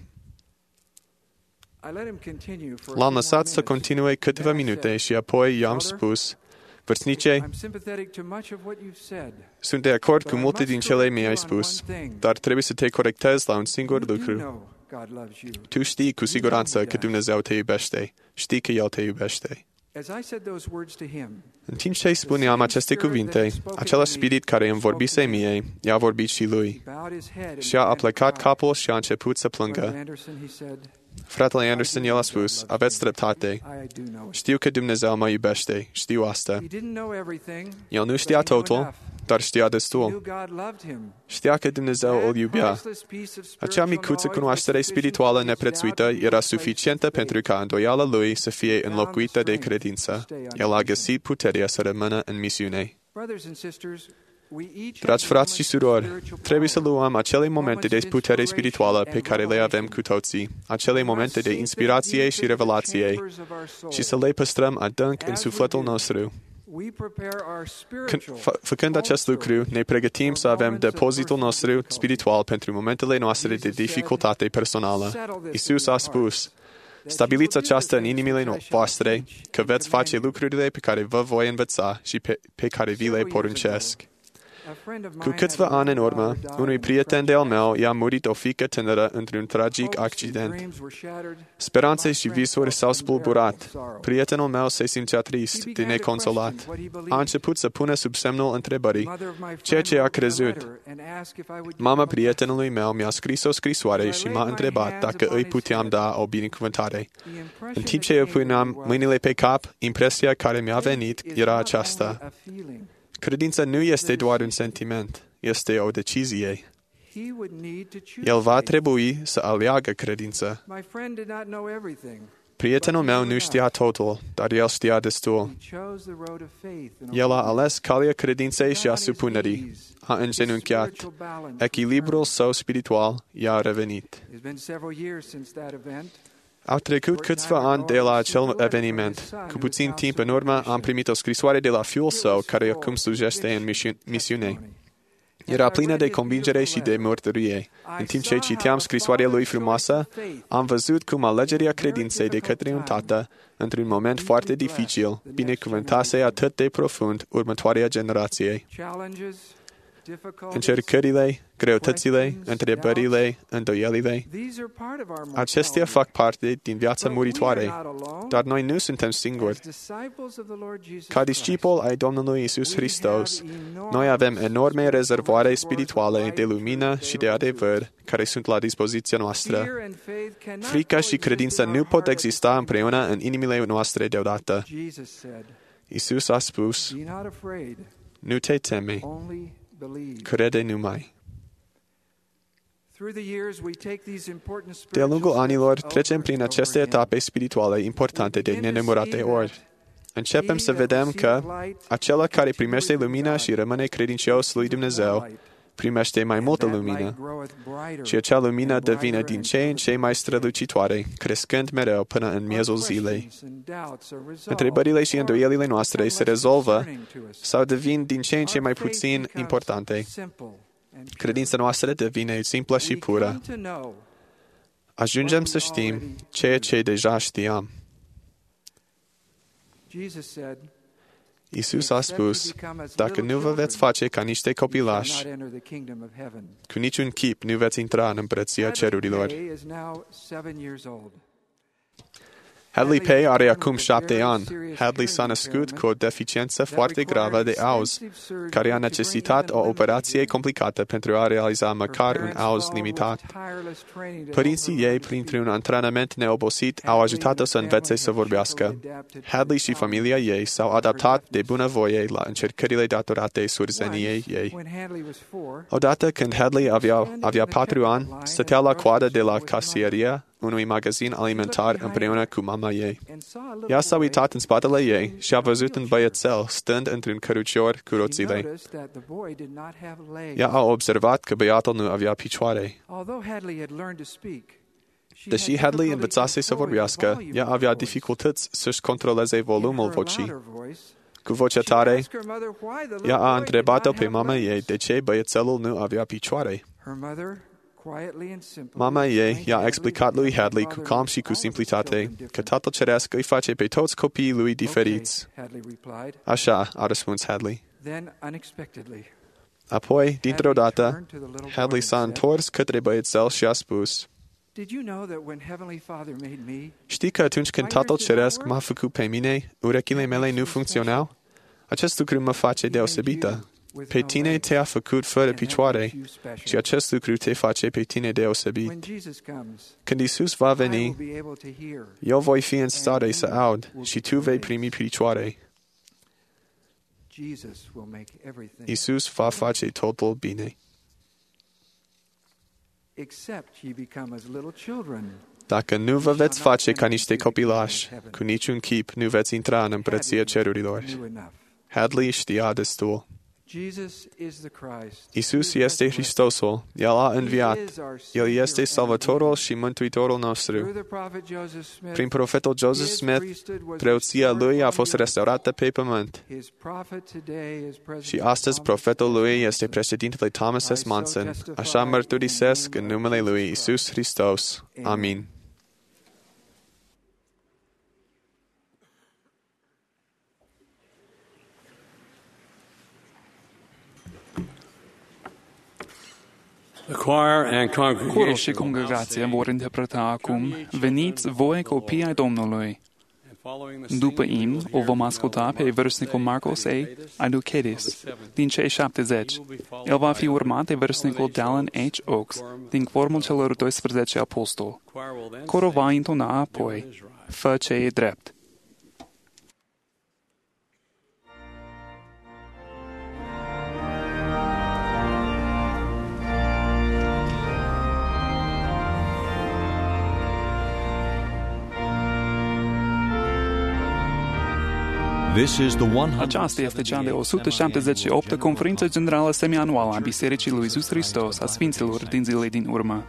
L-am lăsat să continue câteva minute și apoi i-am spus, vârstnice, sunt de acord cu multe din cele mi-ai spus, dar trebuie să te corectezi la un singur lucru. Tu știi cu siguranță că Dumnezeu te iubește. Știi că El te iubește. În timp ce îi spuneam aceste cuvinte, același spirit care îmi vorbise mie, i-a vorbit și lui. Și a aplecat capul și a început să plângă. Fratele Anderson, el a spus, aveți dreptate. Știu că Dumnezeu mă iubește. Știu asta. El nu știa totul, dar știa destul. Știa că Dumnezeu îl iubea. Acea micuță cunoaștere spirituală neprețuită era suficientă pentru ca îndoiala lui să fie înlocuită de credință. El a găsit puterea să rămână în misiune. Dragi frați și surori, trebuie să luăm acele momente de putere spirituală pe care le avem cu toții, acele momente de inspirație și revelație, și să le păstrăm adânc în sufletul nostru. Când, f- făcând acest lucru, ne pregătim să avem depozitul nostru spiritual pentru momentele noastre de dificultate personală. Iisus a spus, stabiliți aceasta în inimile voastre, că veți face lucrurile pe care vă voi învăța și pe, pe care vi le poruncesc. Cu câțiva ani în urmă, unui prieten de-al meu i-a murit o fiică tânără într-un tragic accident. Speranțe și visuri s-au spulburat. Prietenul meu se simțea trist, de neconsolat. A început să pună sub semnul întrebării ceea ce a crezut. Mama prietenului meu mi-a scris o scrisoare și m-a întrebat dacă îi puteam da o binecuvântare. În timp ce eu puneam mâinile pe cap, impresia care mi-a venit era aceasta. Credința nu este doar un sentiment, este o decizie. El va trebui să aleagă credința. Prietenul meu nu știa totul, dar el știa destul. El a ales calea credinței și a supunerii. A îngenunchiat. Echilibrul său spiritual i-a revenit. Au trecut câțiva ani de la acel eveniment. Cu puțin timp în urmă am primit o scrisoare de la fiul său, care acum slujește în misiune. Era plină de convingere și de mărturie. În timp ce citeam scrisoarea lui frumoasă, am văzut cum alegerea credinței de către un tată, într-un moment foarte dificil, binecuvântase atât de profund următoarea generație. încercările, greutățile, întrebările, îndoielile. Acestea fac parte din viața muritoare, dar noi nu suntem singuri. Ca discipol ai Domnului Iisus Hristos, noi avem enorme rezervoare spirituale de lumină și de adevăr care sunt la dispoziția noastră. Frica și credința nu pot exista împreună în inimile noastre deodată. Iisus a spus, nu te teme, crede numai. De-a lungul anilor, trecem prin aceste etape spirituale importante de nenumărate ori. Începem să vedem că acela care primește lumina și rămâne credincios lui Dumnezeu, primește mai multă lumină și acea lumină devine din ce în ce mai strălucitoare, crescând mereu până în miezul zilei. Întrebările și îndoielile noastre se rezolvă sau devin din ce în ce mai puțin importante. Credința noastră devine simplă și pură. Ajungem să știm ceea ce deja știam. Iisus a spus, dacă nu vă veți face ca niște copilași, cu niciun chip nu veți intra în împărăția cerurilor. Hadley Pay are acum șapte ani. Hadley s-a născut cu o deficiență foarte gravă de auz, care a necesitat o operație complicată pentru a realiza măcar un auz limitat. Părinții ei, printr-un antrenament neobosit, au ajutat-o să învețe să vorbească. Hadley și familia ei s-au adaptat de bunăvoie la încercările datorate surzeniei ei. Odată când Hadley avea, avea patru ani, stătea la coadă de la casieria unui magazin alimentar împreună cu mama ei. Ea s-a uitat în spatele ei și a văzut un băiețel stând într-un cărucior cu roțile. Ea a observat că băiatul nu avea picioare. Deși Hadley învățase să vorbească, ea avea dificultăți să-și controleze volumul vocii. Cu voce tare, ea a întrebat-o pe mama ei de ce băiețelul nu avea picioare. Mama ei i-a explicat lui Hadley cu calm și cu simplitate că Tatăl Ceresc îi face pe toți copiii lui diferiți. Așa, a răspuns Hadley. Apoi, dintr-o dată, Hadley s-a întors către băiețel și a spus, știi că atunci când Tatăl Ceresc m-a făcut pe mine, urechile mele nu funcționau? Acest lucru mă face deosebită. Pe tine te-a făcut fără picioare și acest lucru te face pe tine deosebit. Când Iisus va veni, eu voi fi în stare să aud și tu vei primi picioare. Iisus va face totul bine. Dacă nu vă veți face ca niște copilași, cu niciun chip nu veți intra în împărăția cerurilor. Hadley știa destul. Iisus este Hristosul, El a înviat, El este Salvatorul și Mântuitorul nostru. Prin profetul Joseph Smith, preoția Lui a fost restaurată pe pământ. Și astăzi profetul Lui este președintele Thomas S. Monson. Așa mărturisesc în numele Lui Iisus Hristos. Amin. Corul și congregația vor interpreta acum Veniți voi copii ai Domnului. După imn, o vom asculta pe vârstnicul Marcos A. Aduchedis, din cei șaptezeci. El va fi urmat de vârstnicul Dallin H. Oaks, din Quorumul celor doisprezece apostoli. Corul va intona apoi, Fă ce e drept. This is the one hundred Aceasta este cea de o sută șaptezeci și opta conferință generală semianuală a Bisericii lui Iisus Hristos a Sfinților din zilele din urmă.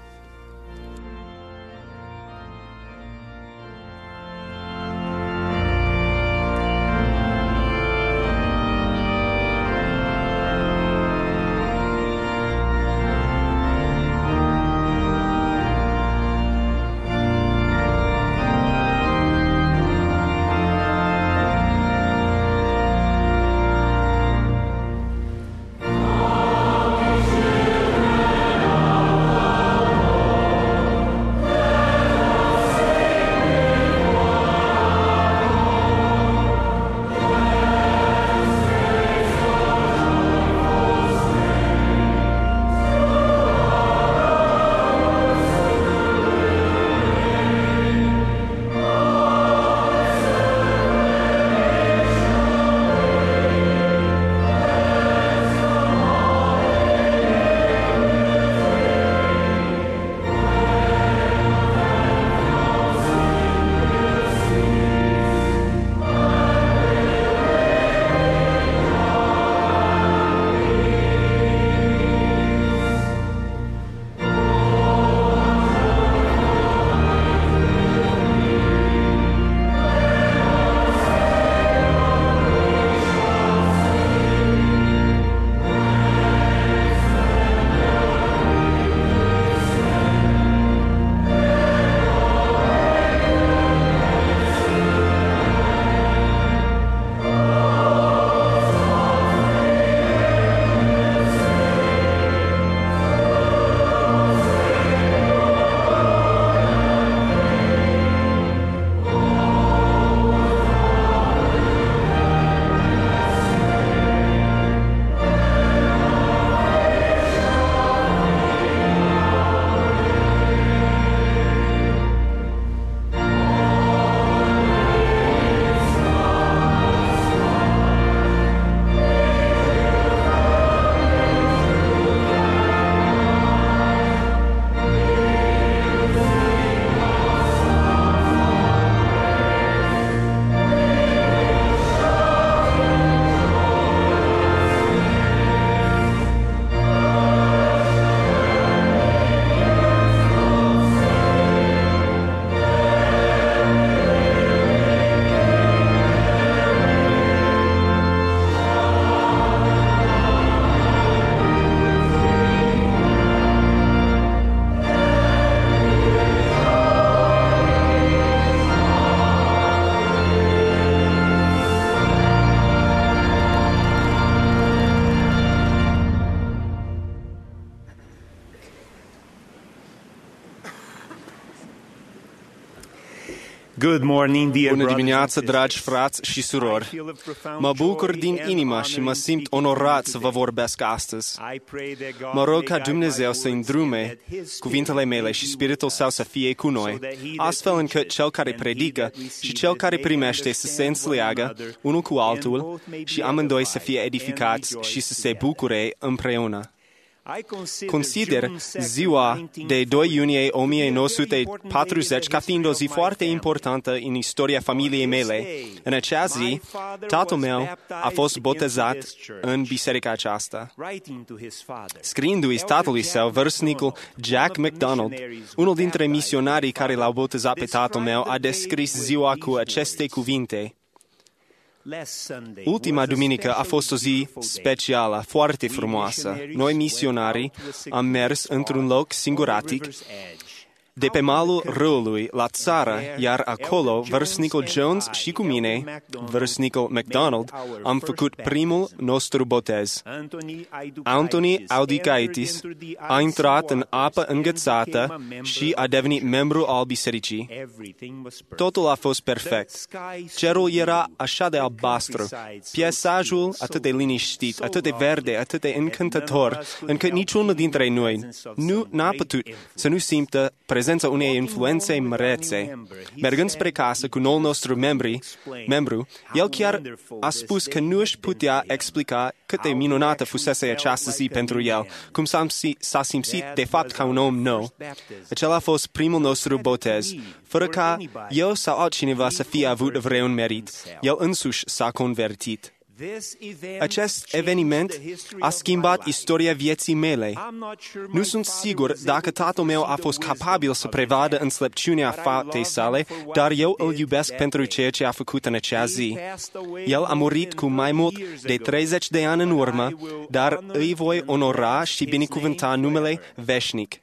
Good morning, dear Bună brothers dimineața, and dragi sisters. frați și surori! Mă bucur din inimă și mă simt onorat să vă vorbesc astăzi. Mă rog ca Dumnezeu să îndrume cuvintele mele și Spiritul Său să fie cu noi, astfel încât cel care predică și cel care primește să se înțeleagă unul cu altul și amândoi să fie edificați și să se bucure împreună. Consider ziua de doi iunie o mie nouă sute patruzeci ca fiind o zi foarte importantă în istoria familiei mele. În acea zi, tatăl meu a fost botezat în biserica aceasta. Scriindu-i tatălui său, vârstnicul Jack McDonald, unul dintre misionarii care l-au botezat pe tatăl meu, a descris ziua cu aceste cuvinte: ultima duminică a fost o zi specială, foarte frumoasă. Noi, misionarii, am mers într-un loc singuratic de pe malul râului la țară, iar acolo, vârstnicul Jones și cu mine, vârstnicul McDonald, am făcut primul nostru botez. Anthony Audicaitis a intrat în apă înghețată și a devenit membru al bisericii. Totul a fost perfect. Cerul era așa de albastru, peisajul atât de liniștit, atât de verde, atât de încântător, încât niciunul dintre noi nu n-a putut să nu simtă prezența unei influențe mărețe. Mergând spre casă cu noul nostru membri, membru, el chiar a spus că nu își putea explica cât de minunată fusese această zi pentru el, cum s-a, s-a simțit de fapt ca un om nou. Acela a fost primul nostru botez, fără ca eu sau altcineva să fie avut vreun merit. El însuși s-a convertit. Acest eveniment a schimbat istoria vieții mele. Nu sunt sigur dacă tatăl meu a fost capabil să prevadă înțelepciunea faptei sale, dar eu îl iubesc pentru ceea ce a făcut în acea zi. El a murit cu mai mult de treizeci de ani în urmă, dar îi voi onora și binecuvânta numele veșnic.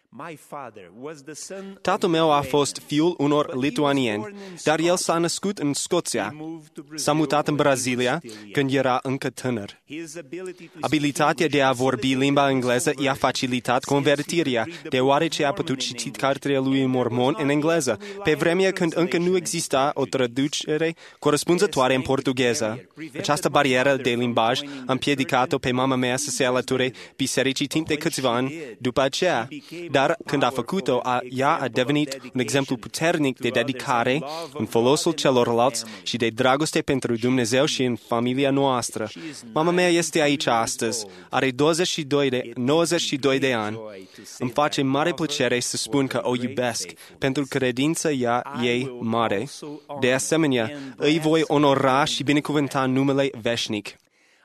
Tatăl meu a fost fiul unor lituanieni, dar el s-a născut în Scoția. S-a mutat în Brazilia când era încă tânăr. Abilitatea de a vorbi limba engleză i-a facilitat convertirea, deoarece a putut citi cartea lui Mormon în engleză, pe vremea când încă nu exista o traducere corespunzătoare în portugheză. Această barieră de limbaj a împiedicat-o pe mama mea să se alăture bisericii timp de câțiva ani după aceea, dar Dar când a făcut-o, a, ea a devenit un exemplu puternic de dedicare în folosul celorlalți și de dragoste pentru Dumnezeu și în familia noastră. Mama mea este aici astăzi, are douăzeci și doi de, nouăzeci și doi de ani. Îmi face mare plăcere să spun că o iubesc, pentru credința ea ei mare. De asemenea, îi voi onora și binecuvânta numele veșnic.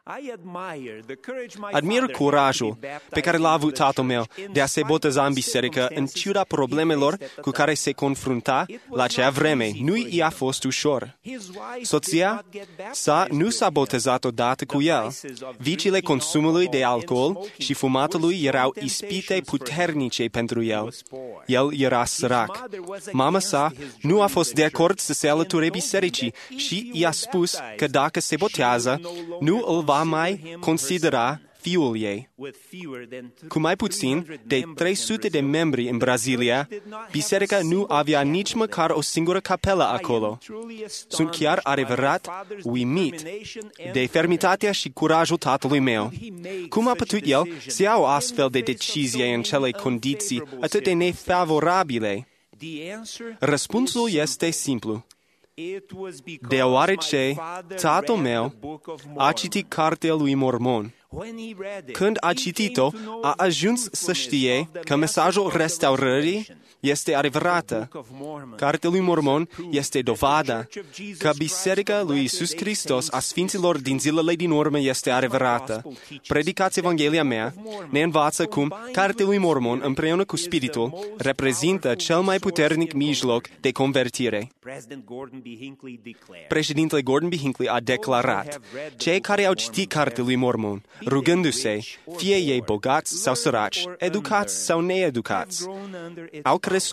Admir curajul pe care l-a avut tatăl meu de a se boteza în biserică în ciuda problemelor cu care se confrunta la acea vreme. Nu i-a fost ușor. Soția sa nu s-a botezat odată cu el. Vicile consumului de alcool și fumatului erau ispite puternice pentru el. El era sărac. Mama sa nu a fost de acord să se alăture bisericii și i-a spus că dacă se botează, nu îl va mai considera fiul ei. Cu mai puțin de trei sute de membri în Brazilia, biserica nu avea nici măcar o singură capelă acolo. Sunt chiar adevărat uimit de fermitatea și curajul tatălui meu. Cum a putut el să ia o astfel de decizie în cele condiții atât de nefavorabile? Răspunsul este simplu. Deoarece tatăl meu a citit cartea lui Mormon. Când a citit-o, a ajuns să știe că mesajul restaurării este adevărată. Cartea lui Mormon este dovada că Biserica lui Iisus Hristos a Sfinților din zilele din urmă este adevărată. Predicați Evanghelia mea ne învață cum Cartea lui Mormon împreună cu Spiritul reprezintă cel mai puternic mijloc de convertire. Președintele Gordon B. Hinckley a declarat: cei care au citit Cartea lui Mormon, rugându-se, fie ei bogați sau săraci, educați sau needucați, au crescut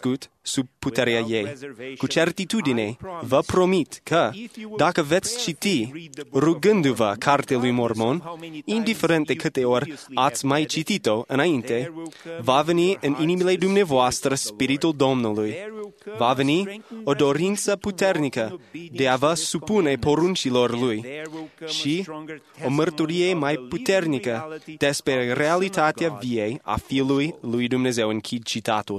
sub puterea ei. Cu certitudine, vă promit că, dacă veți citi, rugându-vă Cartea lui Mormon, indiferent de câte ori ați mai citit-o înainte, va veni în inimile dumneavoastră Spiritul Domnului. Va veni o dorință puternică de a vă supune poruncilor Lui și o mărturie mai puternică despre realitatea viei a Fiului lui Dumnezeu. Închid citatul.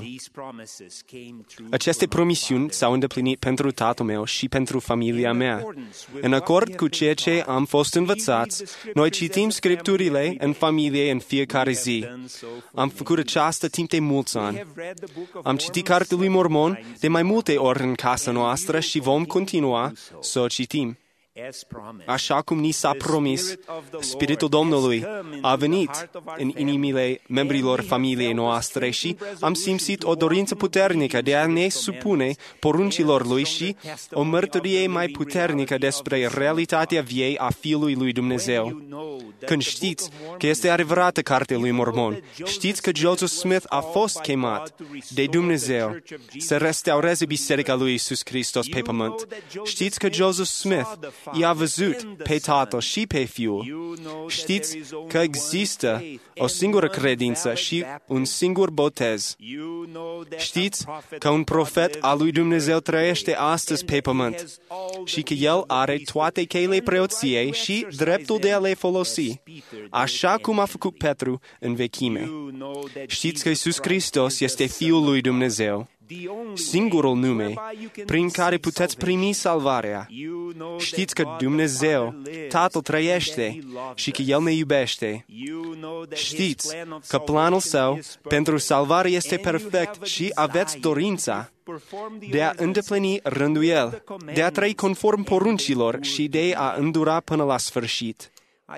Aceste promisiuni s-au îndeplinit pentru tatăl meu și pentru familia mea. În acord cu ceea ce am fost învățați, noi citim Scripturile în familie în fiecare zi. Am făcut aceasta timp de mulți ani. Am citit Cartea lui Mormon de mai multe ori în casa noastră și vom continua să o citim. Așa cum ni s-a promis, Spiritul Domnului a venit în inimile membrilor familiei noastre și am simțit o dorință puternică de a ne supune poruncilor Lui și o mărturie mai puternică despre realitatea viei a Fiului lui Dumnezeu. Când știți că este adevărată Cartea lui Mormon, știți că Joseph Smith a fost chemat de Dumnezeu să restaureze Biserica lui Iisus Hristos pe pământ. Știți că Joseph Smith i-a văzut pe Tatăl și pe Fiul. Știți că există o singură credință și un singur botez. Știți că un profet al lui Dumnezeu trăiește astăzi pe pământ și că el are toate cheile preoției și dreptul de a le folosi, așa cum a făcut Petru în vechime. Știți că Iisus Hristos este Fiul lui Dumnezeu, singurul nume prin care puteți primi salvarea. Știți că Dumnezeu, Tatăl, trăiește și că El ne iubește. Știți că planul Său pentru salvare este perfect și aveți dorința de a îndeplini rânduiel, de a trăi conform poruncilor și de a îndura până la sfârșit.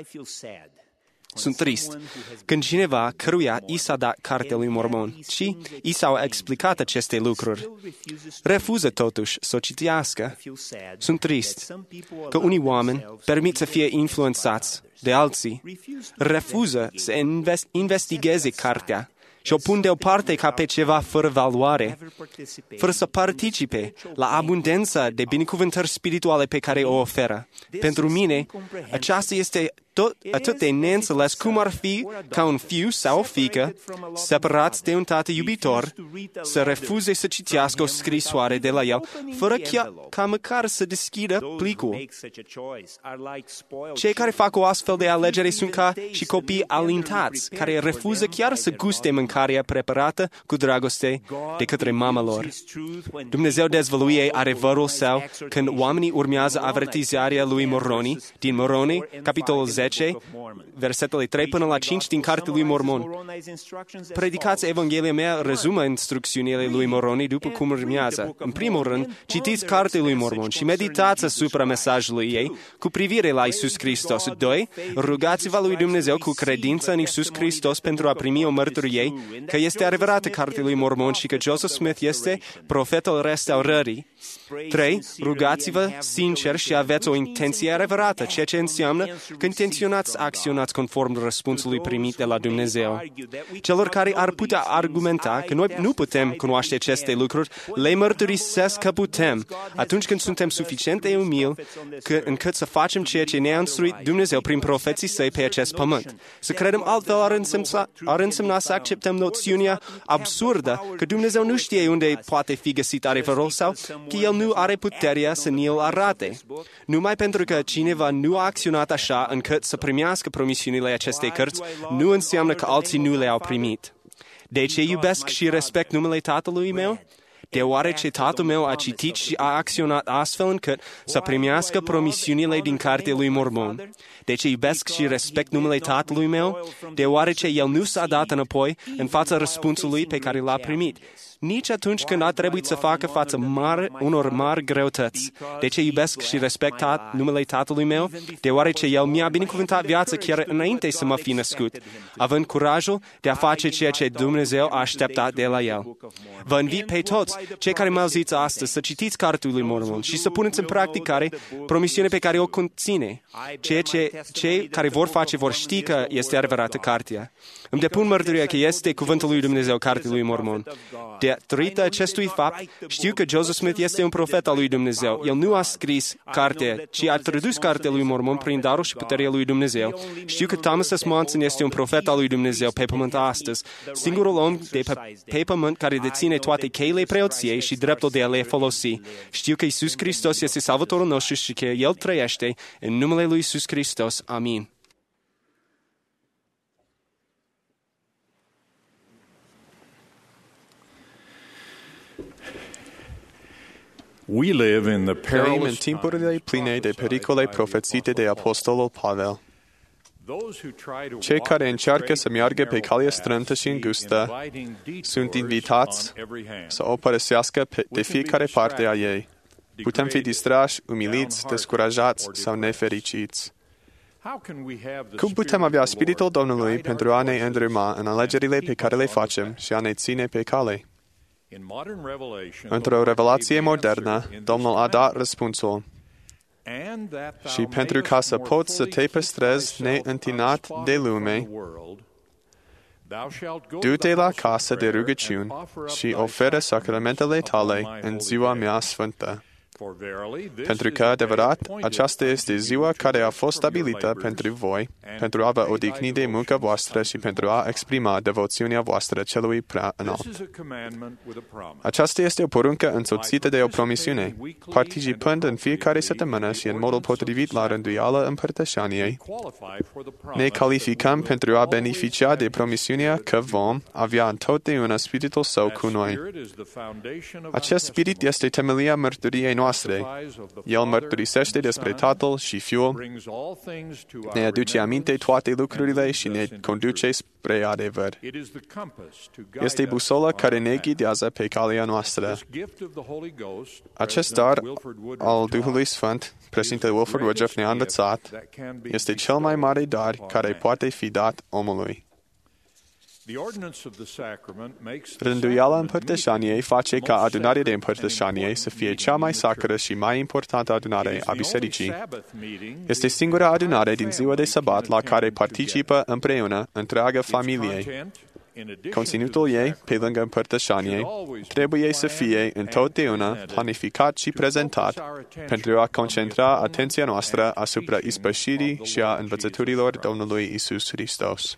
Sunt trist când cineva căruia i s-a dat Cartea lui Mormon și i s-au explicat aceste lucruri refuză totuși să o citească. Sunt trist că unii oameni permit să fie influențați de alții, refuză să investigheze cartea și o pun deoparte ca pe ceva fără valoare, fără să participe la abundența de binecuvântări spirituale pe care o oferă. Pentru mine, aceasta este tot, atât de neînțeles cum ar fi ca un fiu sau o fiică, separați de un tată iubitor, să refuze să citească o scrisoare de la el, fără chiar ca măcar să deschidă plicul. Cei care fac o astfel de alegere sunt ca și copii alintați, care refuză chiar să guste mâncarea preparată cu dragoste de către mama lor. Dumnezeu dezvăluie adevărul Său când oamenii urmează avertizarea lui Moroni, din Moroni, capitolul zece, versetele trei până la cinci din Cartea lui Mormon. Predicați Evanghelia mea rezumă instrucțiunile lui Moroni după cum urmează. În primul rând, citiți Cartea lui Mormon și meditați asupra mesajului ei cu privire la Iisus Hristos. Doi, rugați-vă lui Dumnezeu cu credință în Iisus Hristos pentru a primi o mărturie că este adevărată Cartea lui Mormon și că Joseph Smith este profetul restaurării. Trei, rugați-vă sincer și aveți o intenție adevărată, ceea ce înseamnă că intenționați să acționați conform răspunsului primit de la Dumnezeu. Celor care ar putea argumenta că noi nu putem cunoaște aceste lucruri, le mărturisesc că putem, atunci când suntem suficient de umili că, încât să facem ceea ce ne-a instruit Dumnezeu prin profeții Săi pe acest pământ. Să credem altfel ar însemna, ar însemna să acceptăm noțiunea absurdă că Dumnezeu nu știe unde poate fi găsit adevărul sau că El nu are puterea să ni-l arate. Numai pentru că cineva nu a acționat așa încât să primească promisiunile acestei cărți, nu înseamnă că alții nu le-au primit. De ce iubesc și respect numele Tatălui meu? Deoarece Tatăl meu a citit și a acționat astfel încât să primească promisiunile din Cartea lui Mormon. De ce iubesc și respect numele Tatălui meu? Deoarece El nu s-a dat înapoi în fața răspunsului pe care l-a primit, nici atunci când a trebuit să facă față mare, unor mari greutăți. De ce iubesc și respect tat, numele Tatălui meu? Deoarece El mi-a binecuvântat viața chiar înainte să mă fi născut, având curajul de a face ceea ce Dumnezeu a așteptat de la El. Vă invit pe toți cei care mă auziți astăzi să citiți Cartea lui Mormon și să puneți în practicare promisiunea pe care o conține. Ceea ce cei care vor face vor ști că este adevărată cartea. Îmi depun mărturia că este cuvântul lui Dumnezeu, Cartea lui Mormon. De Datorită acestui fapt, știu că Joseph Smith este un profet al lui Dumnezeu. El nu a scris carte, ci a tradus cartea lui Mormon prin darul și puterea lui Dumnezeu. Știu că Thomas S. Monson este un profet al lui Dumnezeu pe pământ astăzi, singurul om de pe, pe pământ care deține toate cheile preoției și dreptul de a le folosi. Știu că Iisus Hristos este Salvatorul nostru și că El trăiește. În numele lui Iisus Hristos. Amin. We live in the Trăim în perilous timpurile pline de pericole profețite de Apostolul Pavel. Cei care încearcă să meargă pe calea strântă și îngustă sunt invitați să o părăsească de fiecare parte a ei. Putem fi distrași, umiliți, descurajați sau nefericiți. Cum putem avea Spiritul Domnului pentru a ne îndruma în alegerile pe care le facem și a ne ține pe cale? Într-o revelație modernă, Domnul a dat răspunsul: și pentru ca să poți să te păstrezi neîntinat de lume, du-te la casa de rugăciuni și oferă sacramentele tale în ziua mea sfântă. Pentru că, adevărat, aceasta este ziua care a fost stabilită pentru voi, pentru a vă odihni de munca voastră și pentru a exprima devoțiunea voastră celui prea înalt. Aceasta este o poruncă însoțită de o promisiune. Participând în fiecare săptămână și în modul potrivit la rânduială împărtășaniei, ne calificăm pentru a beneficia de promisiunea că vom avea întotdeauna Spiritul Său cu noi. Acest Spirit este temelia mărturiei noastre. El mărturisește despre Tatăl și Fiul, ne aduce aminte toate lucrurile și ne conduce spre adevăr. Este busola care ne ghidează pe calea noastră. Acest dar al Duhului Sfânt, președintele Wilford Woodruff ne-a învățat, este cel mai mare dar care poate fi dat omului. Rânduiala împărtășaniei face ca adunarea de împărtășanie să fie cea mai sacră și mai importantă adunare a bisericii. Este singura adunare din ziua de sabat la care participă împreună întreaga familie. Conținutul ei, pe lângă împărtășanie, trebuie să fie întotdeauna planificat și prezentat pentru a concentra atenția noastră asupra ispășirii și a învățăturilor Domnului Iisus Hristos.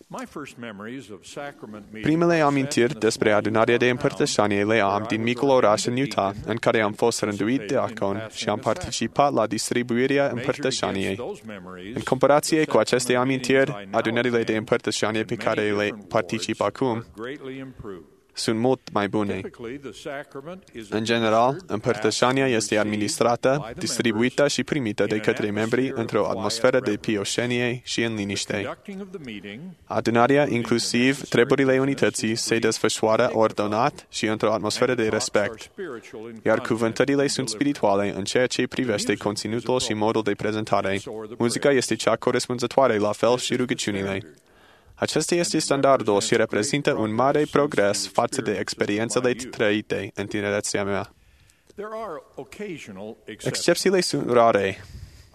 Primele amintiri despre adunarea de împărtășanie le am din micul oraș în Utah, în care am fost rânduit deacon și am participat la distribuirea împărtășaniei. În comparație cu aceste amintiri, adunările de împărtășanie pe care le particip acum sunt mult mai bune. În general, împărtășania este administrată, distribuită și primită de către membrii într-o atmosferă de pioșenie și în liniște. Adunarea, inclusiv treburile unității, se desfășoară ordonat și într-o atmosferă de respect, iar cuvântările sunt spirituale în ceea ce privește conținutul și modul de prezentare. Muzica este cea corespunzătoare, la fel și rugăciunile. Acesta este standardul și reprezintă un mare progres față de experiențele trăite în tinerețea mea. Excepțiile sunt rare.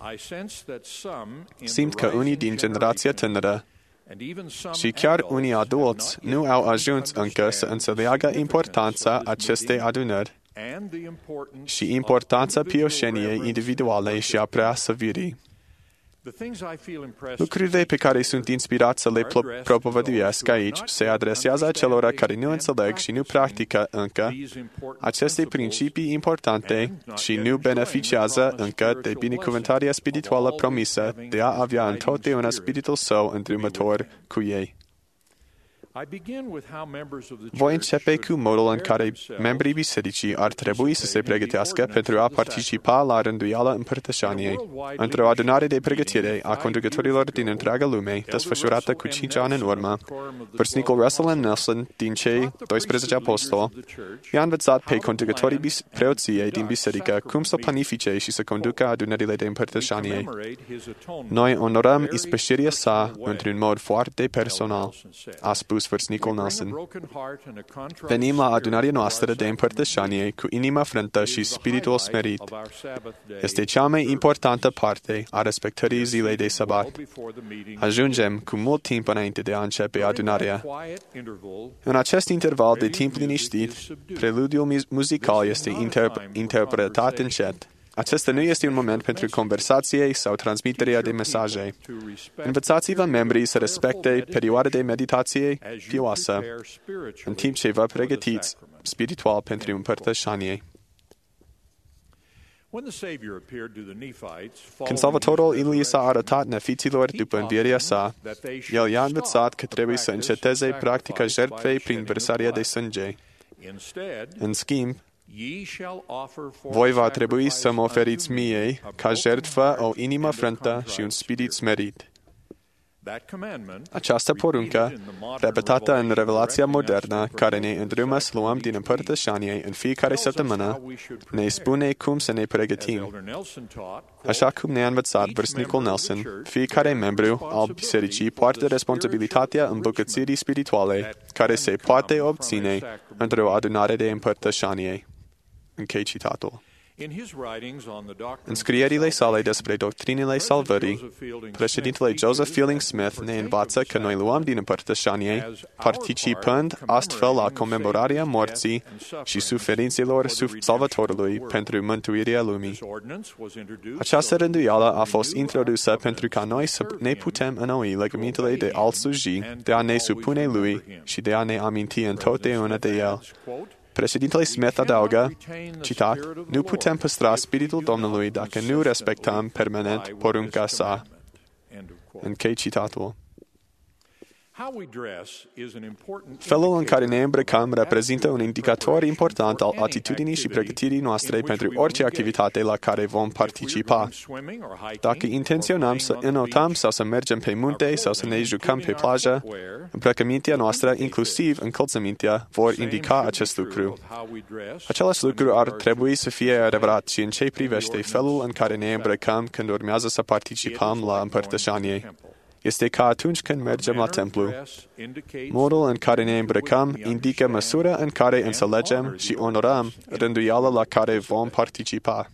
Simt că unii din generația tânără și chiar unii adulți nu au ajuns încă să înțeleagă importanța acestei adunări și importanța pioșeniei individuale și a preasăvirii. Lucrurile pe care sunt inspirat să le propovăduiesc aici se adresează acelora care nu înțeleg și nu practică încă aceste principii importante și nu beneficiază încă de binecuvântarea spirituală promisă de a avea întotdeauna Spiritul Său îndrumător cu ei. Voi începe cu modul în care membrii bisericii ar trebui să se pregătească pentru a participa la rânduiala împărtășaniei, într-o adunare de pregătire a conducătorilor din întreaga lume, desfășurată cu cinci ani în urmă. Vârstnicul Russell M. Nelson, din cei doisprezece apostoli, i-a învățat pe conducătorii bis- preoției din biserică cum să planifice și să conducă adunările de împărtășanie. Noi onorăm ispășirea sa într-un mod foarte personal, a spus vârstnicul Nelson. Venim la adunarea noastră de împărtășanie cu inima frântă și spiritul smerit. Este cea mai importantă parte a respectării zilei de sabat. Ajungem cu mult timp înainte de a începe adunarea. În acest interval de timp liniștit, preludiul muzical este interp- interpretat încet. Acesta nu este un moment pentru conversație sau transmiterea de mesaje. Învățați-vă membrii să respecte perioada de meditație pioasă, în timp ce vă pregătiți spiritual pentru împărtășanie. Când Salvatorul li s-a arătat nefiților după învierea sa, el i-a învățat că trebuie să înceteze practica jertfei prin vărsarea de sânge. În schimb, voi va trebui să mă oferiți mie, ca jertfă, o inimă frântă și un spirit smerit. Această poruncă, repetată în revelația modernă, care ne îndrumă să luăm din împărtășanie în fiecare săptămână, ne spune cum să ne pregătim. Așa cum ne-a învățat vârstnicul Nelson, fiecare membru al bisericii poartă responsabilitatea îmbogățirii spirituale care se poate obține într-o adunare de împărtășanie. Închei citatul. În scrierile sale despre doctrinele salvării, președintele Joseph Fielding Smith ne învață că noi luăm din împărtășanie, participând astfel la comemorarea morții și suferințelor Salvatorului pentru mântuirea lumii. Această rânduială a fost introdusă pentru ca noi să ne putem înnoi legămintele de alt sluji, de a ne supune lui și de a ne aminti întotdeauna de el. Președintele Smith adaugă, citat, nu putem păstra spiritul Domnului dacă nu respectăm permanent porunca sa. Închei citatul. Felul în care ne îmbrăcăm reprezintă un indicator important al atitudinii și pregătirii noastre pentru orice activitate la care vom participa. Dacă intenționăm să înotăm sau să mergem pe munte sau să ne jucăm pe plajă, îmbrăcămintea noastră, inclusiv încălțămintea, vor indica acest lucru. Același lucru ar trebui să fie adevărat și în ce privește felul în care ne îmbrăcăm când urmează să participăm la împărtășanie. Este ca atunci când mergem la templu. Modul în care ne îmbrăcăm indică măsura în care înțelegem și onorăm rânduiala la care vom participa.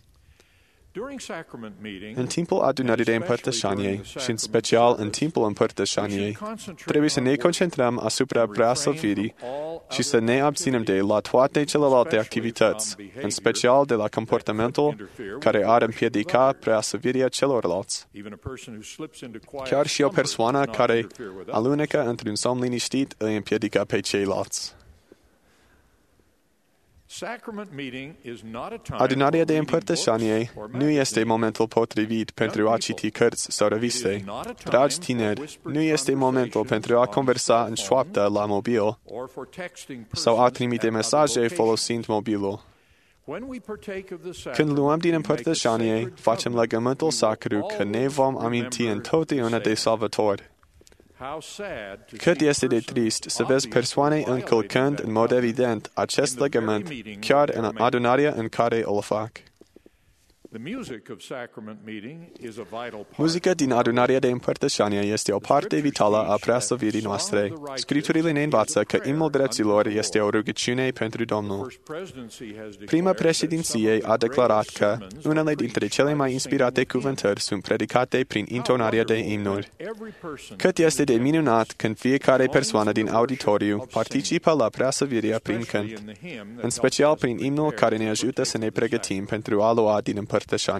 În timpul adunării de împărtășanie și în special în timpul împărtășaniei, trebuie să ne concentrăm asupra preaslăvirii și să ne abținem de la toate celelalte activități, în special de la comportamentul care ar împiedica preaslăvirea celorlalți. Chiar și o persoană care alunecă într-un somn liniștit îi împiedică pe ceilalți. Adunarea de împărtășanie nu este momentul potrivit pentru a citi cărți sau reviste. Dragi tineri, nu este momentul pentru a conversa în șoaptă la mobil sau a trimite mesaje folosind mobilul. Când luăm din împărtășanie, facem legământul sacru că ne vom aminti întotdeauna de Salvator. Cât este de trist să vezi persoane încălcând în mod evident acest legământ chiar în adunarea în care îl fac. Muzica din adunarea de împărtășanie este o parte vitală a preaslăvirii noastre. Scripturile ne învață că imnul drepților este o rugăciune pentru Domnul. Prima președinție a declarat că unele dintre cele mai inspirate cuvântări sunt predicate prin intonarea de imnuri. Cât este de minunat când fiecare persoană din auditoriu participă la preaslăvirea prin cânt, în special prin imnul care ne ajută să ne pregătim pentru a lua din împărtășanie.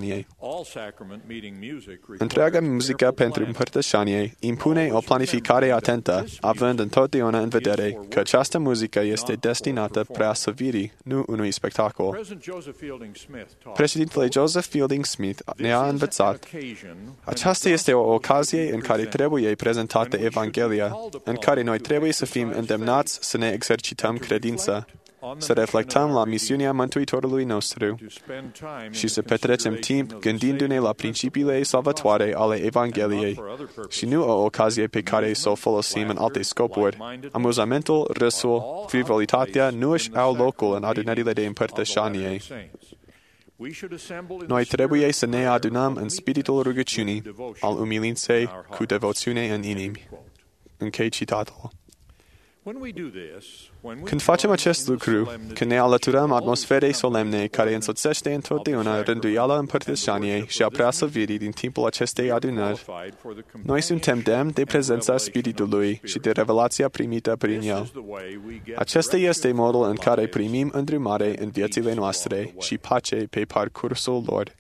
Întreaga muzică pentru împărtășanie impune o planificare atentă, având întotdeauna în vedere că această muzică este destinată preaslăvirii, nu unui spectacol. Președintele Joseph Fielding Smith ne-a învățat: aceasta este o ocazie în care trebuie prezentată Evanghelia, în care noi trebuie să fim îndemnați să ne exercităm credința, să reflectăm la misiunea Mântuitorului nostru și să petrecem timp gândindu-ne la principiile salvatoare ale Evangheliei și nu o ocazie pe care să o folosim în alte scopuri. Amuzamentul, râsul, frivolitatea nu își au locul în adunările de împărtășanie. Noi trebuie să ne adunăm în spiritul rugăciunii, al umilinței, cu devoțiune în inimi. Închei citatul. Când facem acest lucru, când ne alăturăm atmosferei solemne care însoțește întotdeauna rânduiala împărtășaniei și a preasăvirii din timpul acestei adunări, noi suntem demni de prezența Spiritului și de revelația primită prin El. Acesta este modul în care primim îndrumare în viețile noastre și pace pe parcursul lor.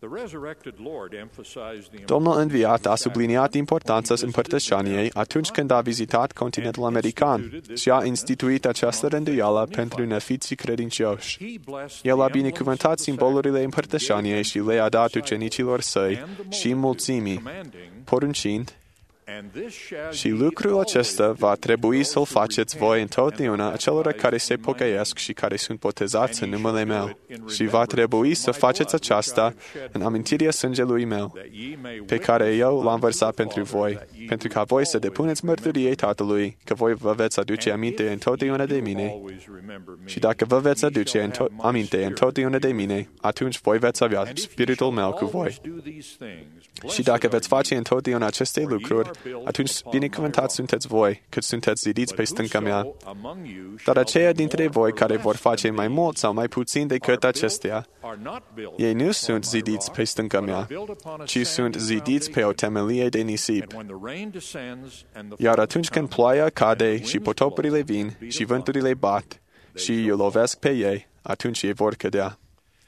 Domnul înviat a subliniat importanța împărtășaniei atunci când a vizitat continentul american și a instituit această rânduială pentru nefiții credincioși. El a binecuvântat simbolurile împărtășaniei și le-a dat ucenicilor săi și mulțimii, poruncind: și lucrul acesta va trebui să-l faceți voi întotdeauna acelora care se pocăiesc și care sunt botezați în numele meu. Și va trebui să faceți aceasta în amintirea sângelui meu, pe care eu l-am vărsat pentru voi, pentru ca voi să depuneți mărturiei Tatălui, că voi vă veți aduce aminte întotdeauna de mine. Și dacă vă veți aduce înto- aminte întotdeauna de mine, atunci voi veți avea Spiritul meu cu voi. Și dacă veți face întotdeauna aceste lucruri, atunci binecuvântați sunteți voi, cât sunteți zidiți pe stânca mea. Dar aceia dintre voi care vor face mai mult sau mai puțin decât acestea, ei nu sunt zidiți pe stânca mea, ci sunt zidiți pe o temelie de nisip. Iar atunci când ploaia cade și potopurile vin și vânturile bat și îi lovesc pe ei, atunci ei vor cădea.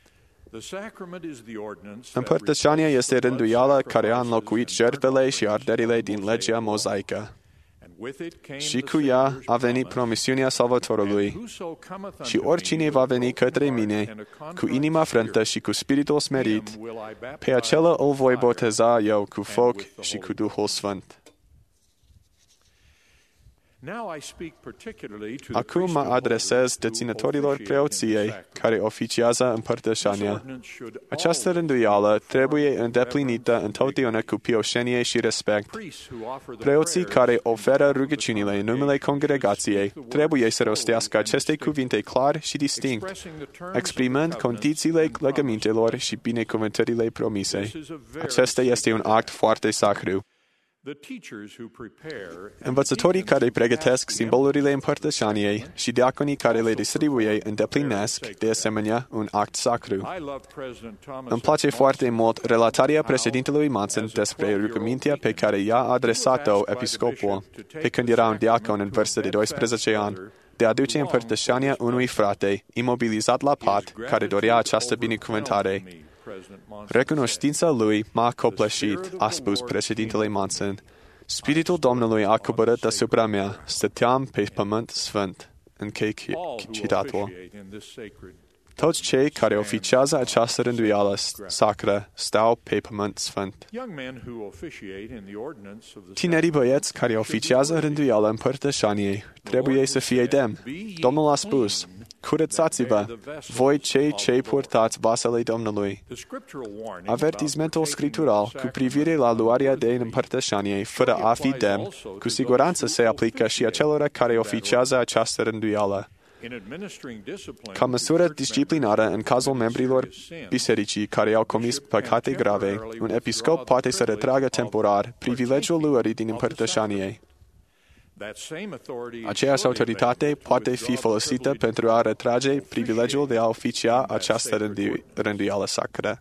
Împărtășania este rânduiala care a înlocuit jertfele și arderile din legea mozaică. Și cu ea a venit promisiunea Salvatorului. Și oricine va veni către mine, cu inima frântă și cu spiritul smerit, pe acela îl voi boteza eu cu foc și cu Duhul Sfânt. Acum mă adresez deținătorilor preoției care oficiază împărtășania. Această rânduială trebuie îndeplinită întotdeauna cu pioșenie și respect. Preoții care oferă rugăciunile în numele congregației trebuie să rostească aceste cuvinte clar și distinct, exprimând condițiile legămintelor și binecuvântările promise. Acesta este un act foarte sacru. Învățătorii care pregătesc simbolurile împărtășaniei și diaconii care le distribuie îndeplinesc, de asemenea, un act sacru. Îmi place foarte mult relatarea președintelui Monson despre rugămintea pe care i-a adresat-o episcopul, pe când era un diacon în vârstă de doisprezece ani, de a aduce împărtășania unui frate, imobilizat la pat, care dorea această binecuvântare. Recunoștința lui m-a copleșit, a spus președintele Monson. Spiritul Domnului a coborât asupra mea. Stăteam pe pământ sfânt. Închei citatul. Toți cei care oficiază această rânduială sacră stau pe pământ sfânt. Tinerii băieți care oficiază rânduiala împărtășaniei trebuie să fie demni. Domnul a spus: curățați-vă, voi cei ce purtați vasele Domnului. Avertismentul scriptural cu privire la luarea de împărtășanie fără a fi demn, cu siguranță se aplică și acelora care oficiază această rânduială. Ca măsură disciplinară în cazul membrilor bisericii care au comis păcate grave, un episcop poate să retragă temporar privilegiul luării din împărtășanie. Aceeași autoritate poate fi folosită pentru a retrage privilegiul de a oficia această rânduială sacră.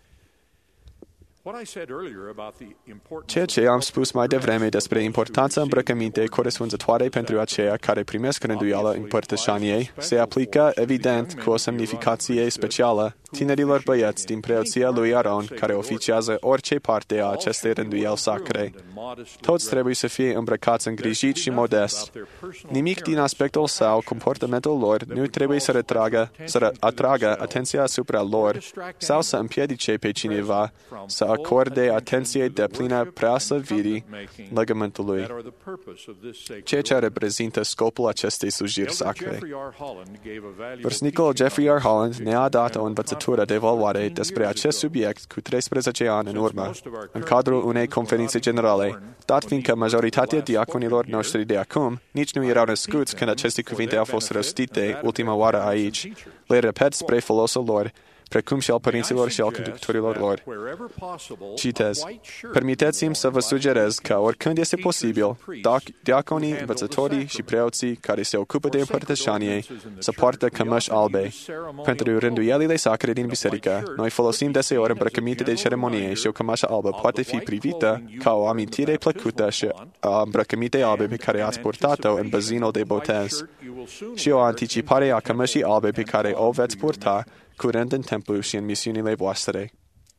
Ceea ce am spus mai devreme despre importanța îmbrăcămintei corespunzătoare pentru aceia care primesc rânduiala împărtășaniei se aplică, evident, cu o semnificație specială tinerilor băieți din preoția lui Aron care oficiază orice parte a acestei rânduieli sacre. Toți trebuie să fie îmbrăcați îngrijit și modest. Nimic din aspectul sau comportamentul lor nu trebuie să, retragă, să atragă atenția asupra lor sau să împiedice pe cineva să acorde atenție deplină preasăvirii legământului, ceea ce reprezintă scopul acestei slujiri sacre. Vârstnicul Jeffrey R. Holland ne-a dat o învățătură de evaluare despre acest subiect cu treisprezece ani în urmă, în cadrul unei conferințe generale, dat fiindcă majoritatea diaconilor noștri de acum nici nu erau născuți când aceste cuvinte au fost rostite ultima oară aici. Le repet spre folosul lor, precum și al părinților și al conducătorilor lor. Citez. Permiteți-mi să vă sugerez că oricând este posibil, diaconii, învățătorii și preoții care se ocupă de împărtășanie să poartă cămăși albe. Pentru rânduielile sacre din biserică, noi folosim deseori îmbrăcăminte de ceremonie și o cămășă albă poate fi privită ca o amintire plăcută și a îmbrăcămintei albe pe care ați purtat-o în bazinul de botez și o anticipare a cămășii albe pe care o veți purta curând în templu și în misiunile voastre.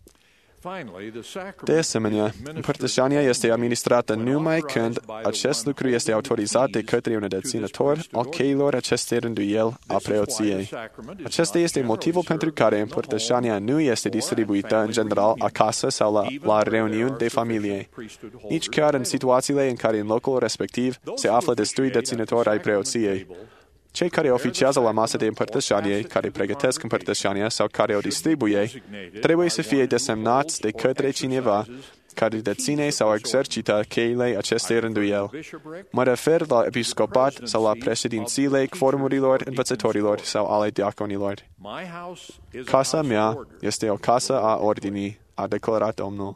De asemenea, împărtășania este administrată numai când acest lucru este autorizat de către un deținător al cheilor acestei rânduieli a preoției. Acesta este motivul pentru care împărtășania nu este distribuită în general acasă sau la, la reuniuni de familie, nici chiar în situațiile în care în locul respectiv se află destui deținători ai preoției. Cei care oficiază la masă de împărtășanie, care pregătesc împărtășania sau care o distribuie, trebuie să fie desemnați de către cineva care deține sau exercită cheile acestei rânduieli. Mă refer la episcopat sau la președințiile quorumurilor învățătorilor sau ale diaconilor. Casa mea este o casă a ordinii, a declarat Domnul.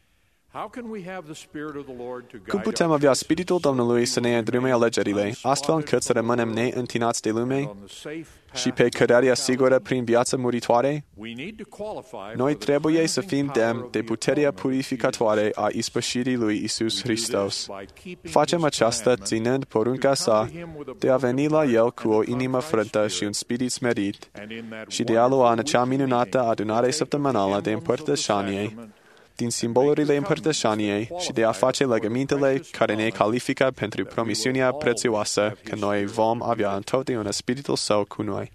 Cum putem avea Spiritul Domnului să ne îndrume alegerile, astfel încât să rămânem neîntinați de lume și pe cărarea sigură prin viața muritoare? Noi trebuie să fim demni de puterea purificatoare a ispășirii lui Isus Hristos. Facem aceasta ținând porunca sa de a veni la El cu o inimă frântă și un spirit smerit și de a lua în acea minunată adunare săptămânală de împărtășanie din simbolurile împărtășaniei și de a face legămintele care ne califică pentru promisiunea prețioasă că noi vom avea întotdeauna Spiritul Său cu noi.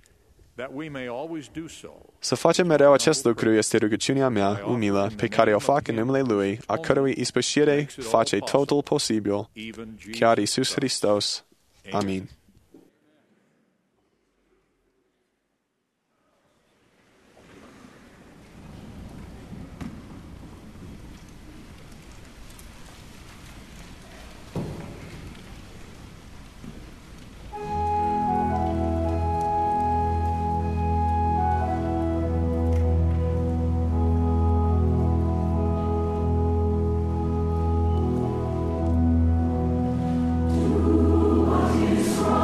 Să facem mereu acest lucru este rugăciunea mea umilă pe care o fac în numele Lui, a cărui ispășire face totul posibil, chiar Iisus Hristos. Amin. Israel.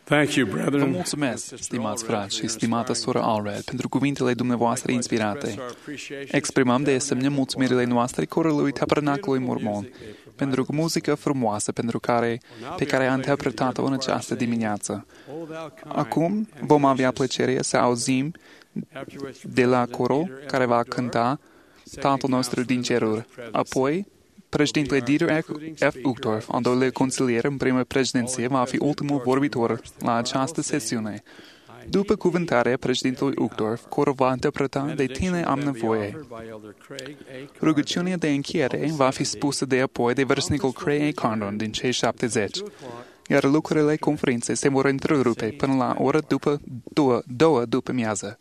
Thank you, Vă brethren. mulțumesc, stimați frați și stimată soră Allred, pentru cuvintele dumneavoastră inspirate. Exprimăm de asemenea mulțumirile noastre corului Tabernacului Mormon pentru muzica frumoasă pentru care, pe care a interpretat-o în această dimineață. Acum vom avea plăcerea să auzim de la corul care va cânta Tatăl nostru din ceruri. Apoi, președintele Dieter F. Uchtdorf, al doilea consilier în prima președinție, va fi ultimul vorbitor la această sesiune. După cuvântarea președintelui Uchtdorf, corul va interpreta De tine am nevoie. Rugăciunea de încheiere va fi spusă de apoi de vârstnicul Craig A. Condon din cei șaptezeci, iar lucrurile conferinței se vor întrerupe până la ora după două, două după miază.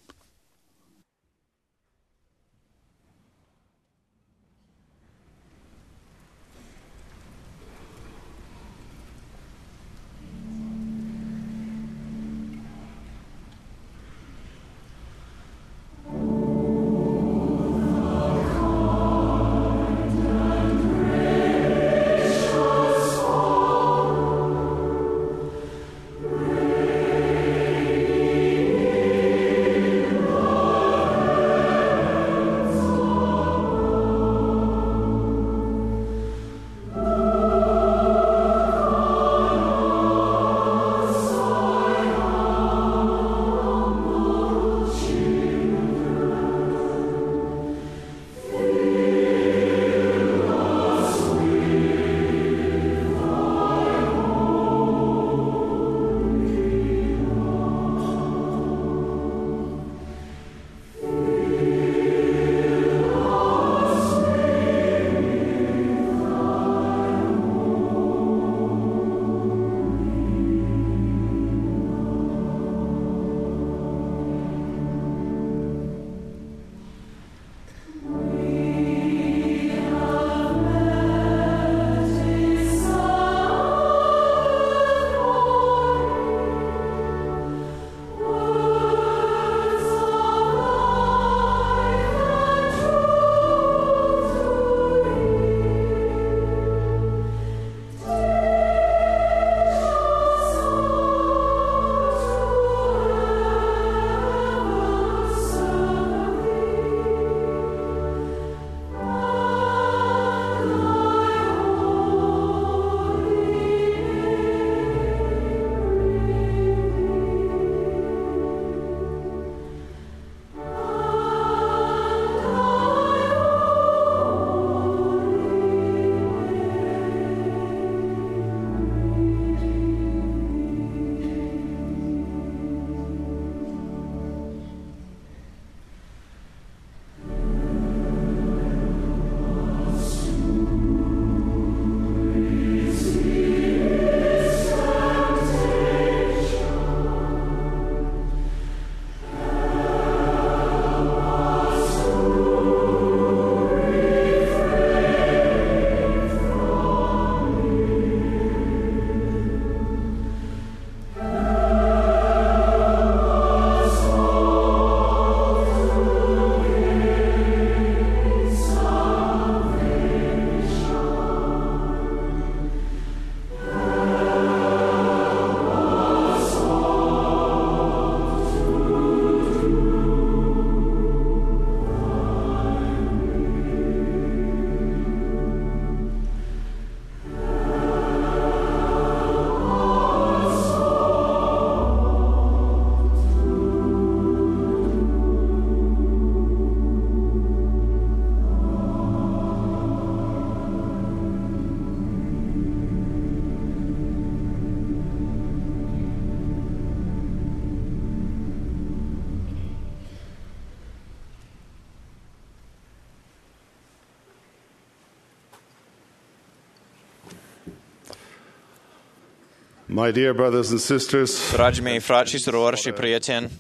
My dear brothers and sisters, Dragii mei frați și surori și prieteni,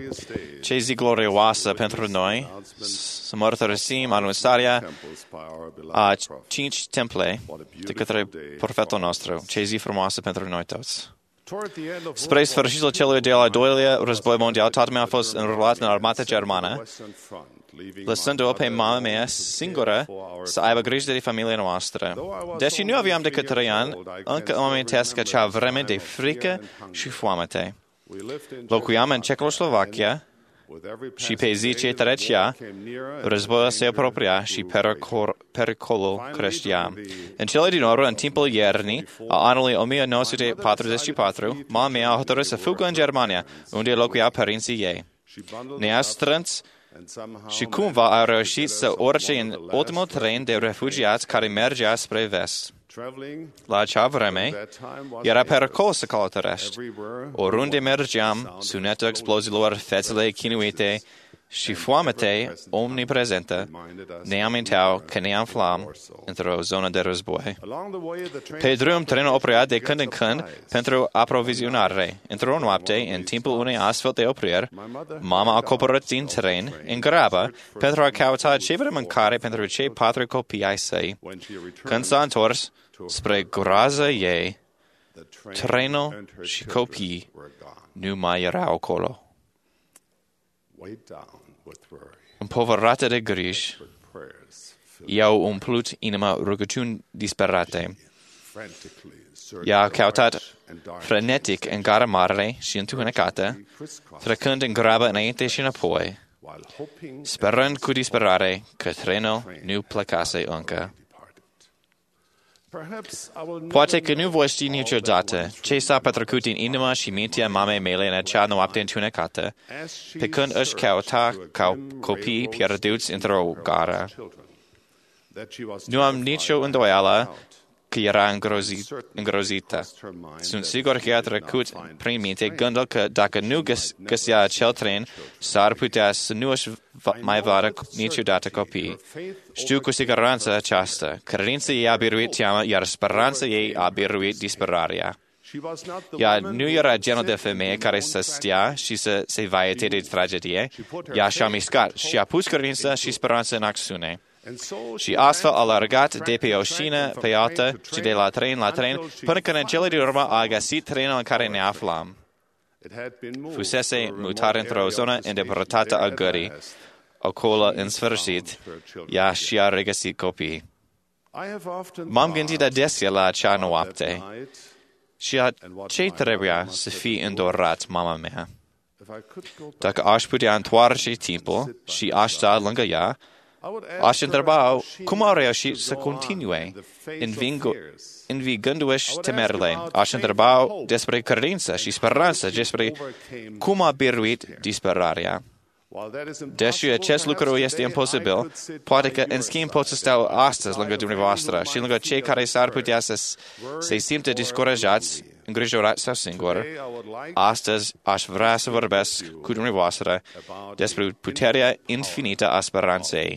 ce zi glorioasă pentru noi să mărturisim anunțarea a cinci temple de către profetul nostru. Ce zi frumoasă pentru noi toți. Spre sfârșitul celui de-al doilea război mondial, tatăl meu a fost înrolat în armata germană, lăsându-o pe mama mea singură să aibă grijă de familia noastră. Deși nu aveam decât trei ani, încă îmi amintesc acea vreme de frică și foamete. Locuiam în Cehoslovacia și pe zi ce trecea, războiul se apropia și pericolul creștea. În cele din urmă, în timpul iernii, a anului o mie nouă sute patruzeci și patru, mama mea a hotărât să fugă în Germania, unde locuia părinții ei. Ne-a strâns și cumva a reușit să urce în ultimul tren de refugiați care mergea spre vest. La acea vreme, era pericol să călătorești. Oriunde mergeam, sunetul exploziilor, fețele chinuite și foamete omniprezentă ne aminteau că ne aflam într-o zonă de război. Pe drum, trenul oprea de când în când pentru aprovizionare. Într-o noapte, în timpul unei astfel de opriri, mama a coborât din tren în grabă pentru a căuta ceva de mâncare pentru cei patru copii ai săi. Când s-a întors, spre groază ei, trenul și copiii nu mai erau acolo. Împovărată de griji, i-au umplut inima rugăciuni disperate. I-a căutat frenetic în gara mare și întunecată, trecând în grabă înainte și înapoi, sperând cu disperare că trenul nu plecase încă. Poate că nu voi ști niciodată ce s-a petrecut în inima și mintea mamei mele în acea noapte întunecată, pe când își căuta ca copii pierduți într-o gară. Nu am nicio îndoială că era îngrozit, îngrozită. Sunt sigur că a trecut prin minte gândul că dacă nu găs- găsea acel tren, s-ar putea să nu își mai vadă niciodată copii. Știu cu siguranță aceasta. Credința ei a biruit teama, iar speranța ei a biruit disperarea. Ea nu era genul de femeie care să stea și să se vaiete de tragedie. Ea și-a mișcat și a pus credința și speranța în acțiune. Și astfel a alergat de pe o șină pe altă și de la tren la tren, până când în cele din urmă a găsit trenul în care ne aflam. Fusese mutat într-o zonă îndepărtată a gării. Acolo, în sfârșit, ea și-a regăsit copii. M-am gândit adesea la acea noapte și a ce trebuia să fie îndurat mama mea. Dacă aș putea întoarce timpul și aș sta lângă ea, aș întreba cum au reușit să continue învingându-și temerile. Aș întreba despre credință și speranță, despre cum a biruit disperarea. Deși acest lucru este imposibil, poate că, în schimb, pot să stau astăzi lângă dumneavoastră și lângă cei care s-ar putea să se simtă descurajați, îngrijorați sau singuri. Astăzi aș vrea să vorbesc cu dumneavoastră despre puterea infinită a speranței.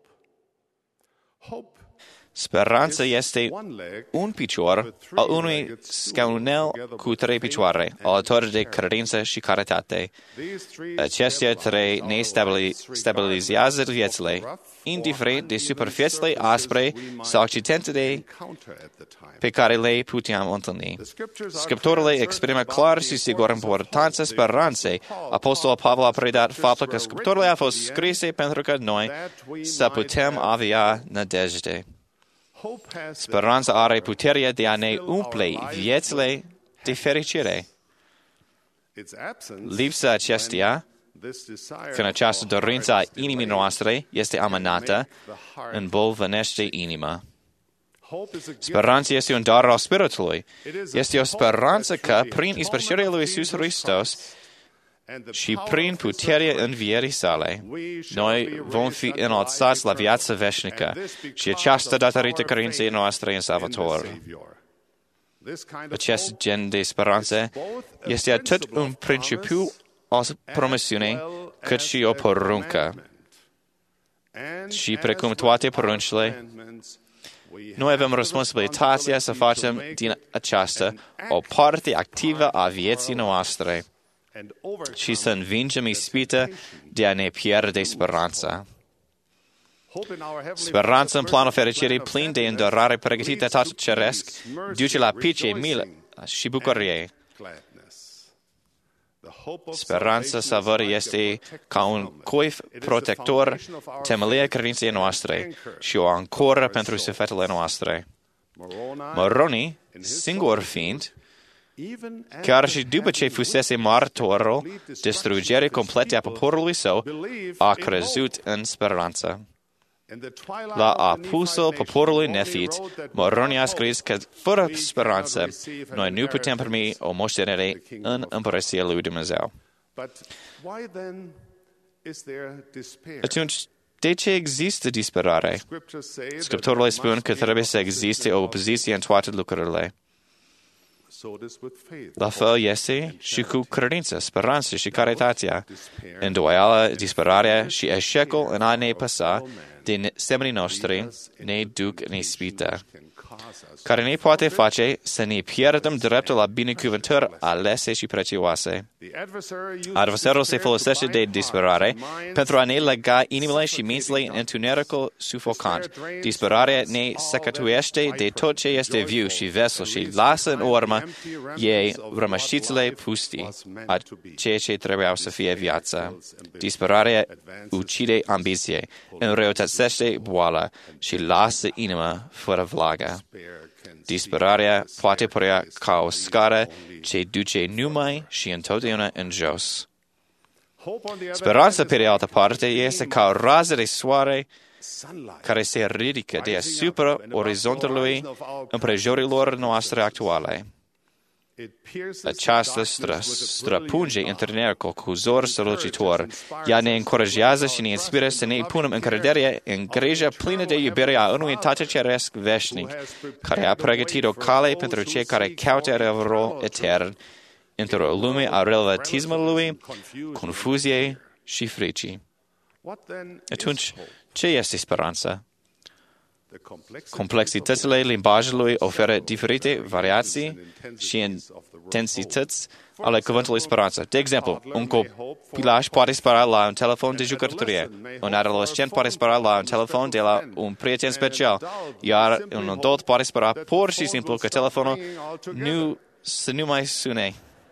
Speranța este un picior al unui scaunel cu trei picioare, alături de credință și caritate. Acestea trei ne stabilizează viețile, indiferent de superfițele aspre sau accidentele pe care le puteam întâlni. Scripturile exprimă clar și sigur importanța speranței. Apostolul Pavel a predat faptul că Scripturile au fost scrise pentru că noi să putem avea nădejde. Speranța are puterea de a ne umple viețile de fericire. Lipsa acesteia, când această dorință a inimii noastre este amânată, îmbolnăvește inima. Speranța este un dar al Spiritului. Este o speranță că, prin ispășirea lui Iisus Hristos și prin puterea învierii sale, noi vom fi înălțați la viața veșnică și aceasta datorită credinței noastre în Salvator. Acest gen de speranță este atât un principiu al promisiunii, cât și o poruncă. Și precum toate poruncile, noi avem responsabilitatea să facem din aceasta o parte activă a vieții noastre și să învingem ispita de a ne pierde speranța. Speranța în planul fericirii plin de îndurare pregătită de Tatăl Ceresc duce la pace, milă și bucurie. Speranța salvării este ca un cuif protector, temelia credinței noastre și o ancoră pentru sufletele noastre. Moroni, singur fiind, chiar și după ce fusese martorul distrugerii complete a poporului său, a crezut în speranță. La apusul poporului nefit, Moroni a scris că fără speranță noi nu putem primi o moștenire în împărăția lui Dumnezeu. Atunci, de ce există disperare? Scripturile spun că trebuie să existe o opoziție în toate lucrurile. La fel este și cu credința, speranța și caritatea. Îndoială, disperarea și eșecul în a ne păsa de semenii noștri ne duc în ispită, care ne poate face să ne pierdem dreptul la binecuvântări alese și prețioase. Adversarul se folosește de disperare pentru a ne lega inimile și mințile în întunericul sufocant. Disperarea ne săcătuiește de tot ce este viu și vesel și lasă în urmă ei rămășițele pustii a ceea ce trebuiau să fie viața. Disperarea ucide ambiție, înrăutățește boala și lasă inima fără vlagă. Disperarea poate părea ca o scară ce duce numai și întotdeauna în jos. Speranța, pe de altă parte, este ca o rază de soare care se ridică deasupra orizontului împrejurilor noastre actuale. Aceasta stră, străpunge întunericul cu zor strălucitor. Ea ne încurajează și ne inspiră să ne punem încredere în grija plină de iubire a unui Tată Ceresc veșnic, care a pregătit o cale pentru cei care caută adevărul etern într-o lume a relativismului, confuziei și fricii. Atunci, ce este speranța? Complexitățile limbajului oferă diferite variații și intensități ale cuvântului speranță. De exemplu, un copilaș poate spera la un telefon de jucătorie, un adolescent poate spera la un telefon de la un prieten special, iar un adult poate spera pur și simplu că telefonul nu, să nu mai sune.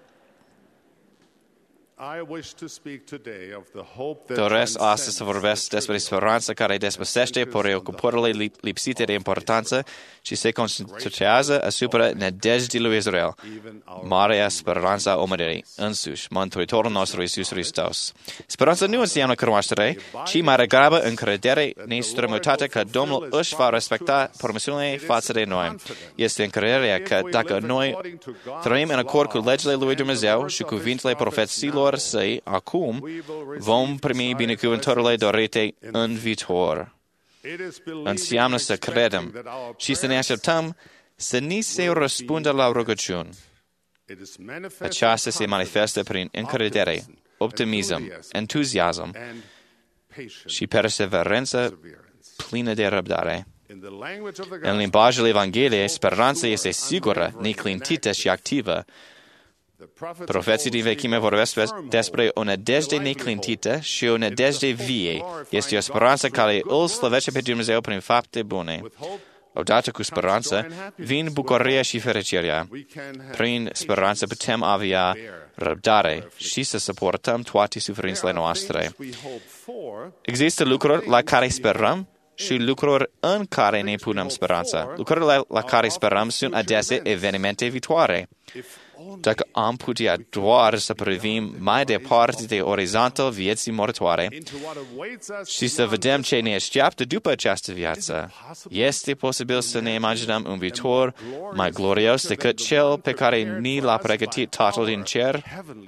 Doresc astăzi să vorbesc despre speranța care despăsește preocupările lipsite de importanță și se concentrează asupra nădejdii lui Israel, marea speranța omenirii însuși, Mântuitorul nostru Iisus Hristos. Speranța nu înseamnă cunoaștere, ci mai degrabă încredere nestrămutată că Domnul își va respecta promisiunile față de noi. Este încrederea că dacă noi trăim în acord cu legile lui Dumnezeu și cuvintele profeților săi, acum vom primi binecuvântările dorite în viitor. Înseamnă să credem și să ne așteptăm să ni se răspundă la rugăciuni. Aceasta se manifestă prin încredere, optimism, entuziasm și perseverență plină de răbdare. În limbajul Evangheliei, speranța este sigură, neclintită și activă. Profeții din vechime vorbesc despre o nădejde neclintită și o nădejde vie. Este o speranță care îl slăvește pe Dumnezeu prin fapte bune. Odată cu speranță, vin bucuria și fericirea. Prin speranță putem avea răbdare și să suportăm toate suferințele noastre. Există lucruri la care sperăm și lucruri în care ne punem speranța. Lucrurile la care sperăm sunt adesea evenimente viitoare. Dacă am putea doar să privim mai departe de orizontul vieții mortoare și să vedem ce ne așteaptă după această viață, este posibil să ne imaginăm un viitor mai glorios decât cel pe care ni l-a pregătit Tatăl din cer?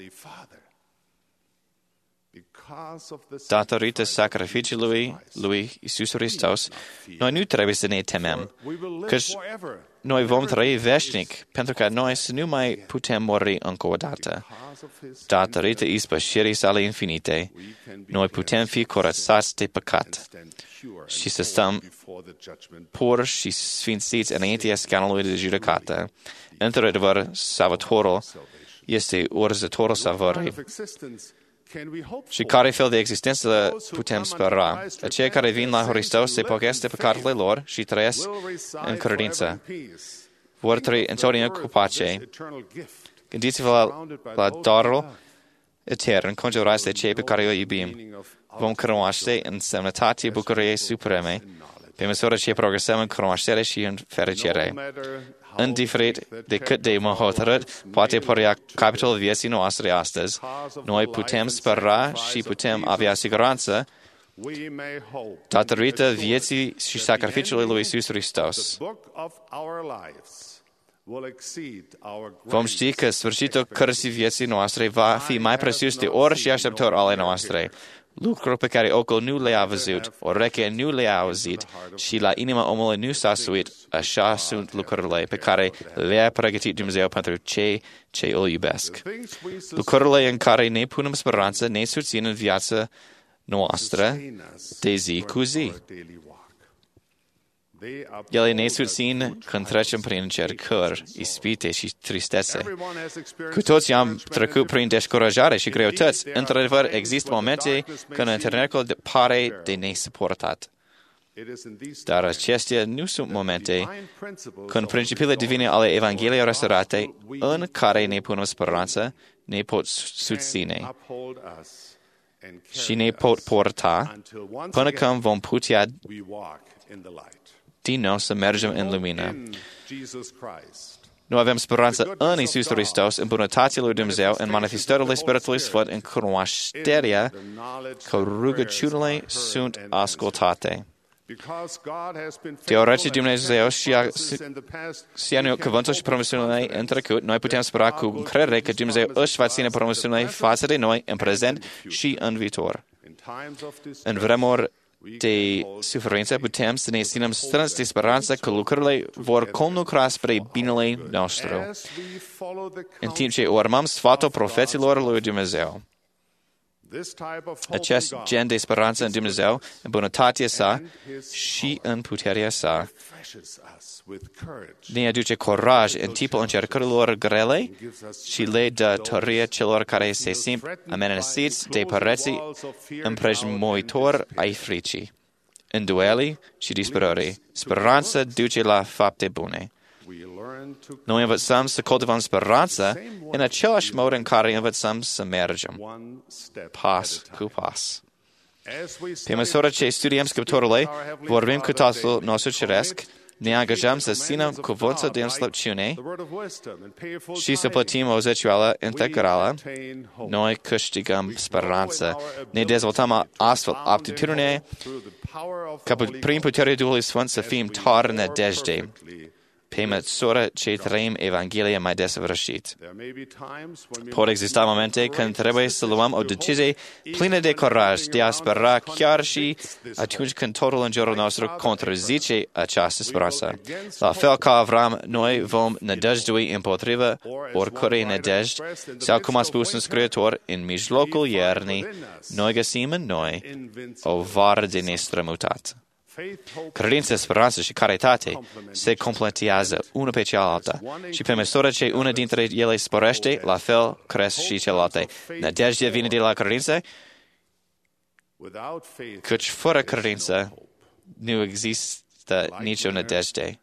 Datorită sacrificiului lui Iisus Hristos, noi nu trebuie să ne temem, căci noi vom trăi veșnic, pentru că noi să nu mai putem muri încă o dată. Datorită ispășirii sale infinite, noi putem fi curățați de păcat și să stăm pur și sfințiți înaintea scaunului de judecată. Într-adevăr, Salvatorul este urzătorul salvării. Și care fel de existență putem spera? Aceia care vin la Hristos se pocăiesc de păcatele lor și trăiesc în credință. Vor trăi întotdeauna cu pace. Gândiți-vă la, la darul etern, conjurat de cei pe care îi iubim. Vom cunoaște în semnătate bucuriei supreme, pe măsură ce progresăm în cunoaștere și în fericire. Indiferent de cât de hotărât poate părea capitolul vieții noastre astăzi, noi putem spera și putem avea siguranță datorită vieții și sacrificiului lui Iisus Hristos. Vom ști că sfârșitul cărții vieții noastre va fi mai presus de orice așteptări ale noastre. Lucruri pe care ochiul nu le-a văzut, urechea nu le-a auzit și la inima omului nu s-a suit, așa sunt lucrurile pe care le-a pregătit Dumnezeu pentru cei ce îl iubesc. Lucrurile în care ne punem speranță ne susțin în viața noastră de zi cu zi. Ele ne susțin când trecem prin încercări, ispite și tristețe. Cu toți am trecut prin descurajare și greutăți. Într-adevăr, există momente când întunericul pare de nesuportat. Dar acestea nu sunt momente când principiile divine ale Evangheliei restaurate, în care ne punem speranță, ne pot susține și ne pot porta până când vom putea din nou să mergem în lumină. Nu avem speranță în Iisus Hristos, în bunătatea lui Dumnezeu, în manifestările Spiritului Sfânt, în cunoașterea că rugăciunile sunt ascultate. Deoarece Dumnezeu și-a nuit cuvântul și promisiunile în trecut, noi putem spera cu încredere că Dumnezeu își va ține promisiunile față de noi în prezent și în viitor. În vremuri de suferință putem să ne ținem strâns de speranță că lucrurile vor conlucra spre binele nostru, în timp ce urmăm sfatul profeților lui Dumnezeu. Acest gen de speranță în Dumnezeu, în bunătatea sa și în puterea sa, ne aduce curaj în timpul încercărilor grele și le dă tărie celor care se simt amenințiți de pereții împrejmuitori ai fricii, îndoielii și disperării. Speranța duce la fapte bune. Noi învățăm să cultivăm speranța în același mod în care învățăm să mergem, pas cu pas. Pe măsură ce studiem Scripturile, vorbim cu Tatăl nostru Ceresc, ne angajăm să ținem cuvântul de înțelepciune și să plătim o zecioală integrală, noi câștigăm speranță. Ne dezvoltăm astfel aptitudine ca prin puterea Duhului Sfânt să fim tari în nădejde, pe măsură ce trăim Evanghelia mai desăvârșit. Pot exista momente când trebuie să luăm o decizie plină de curaj, de a spera chiar și atunci când totul în jurul nostru contrazice această speranță. La fel ca Avram, noi vom nădăjdui împotriva oricărei nădejde, sau cum a spus un scriitor, în mijlocul iernii, noi găsim în noi o vară de nestrămutat. Credința, speranță și caritate se completează una pe cealaltă și pe măsură ce una dintre ele sporește, la fel cresc și celelalte. Nădejdea vine de la credință, căci fără credință nu există nicio nădejde.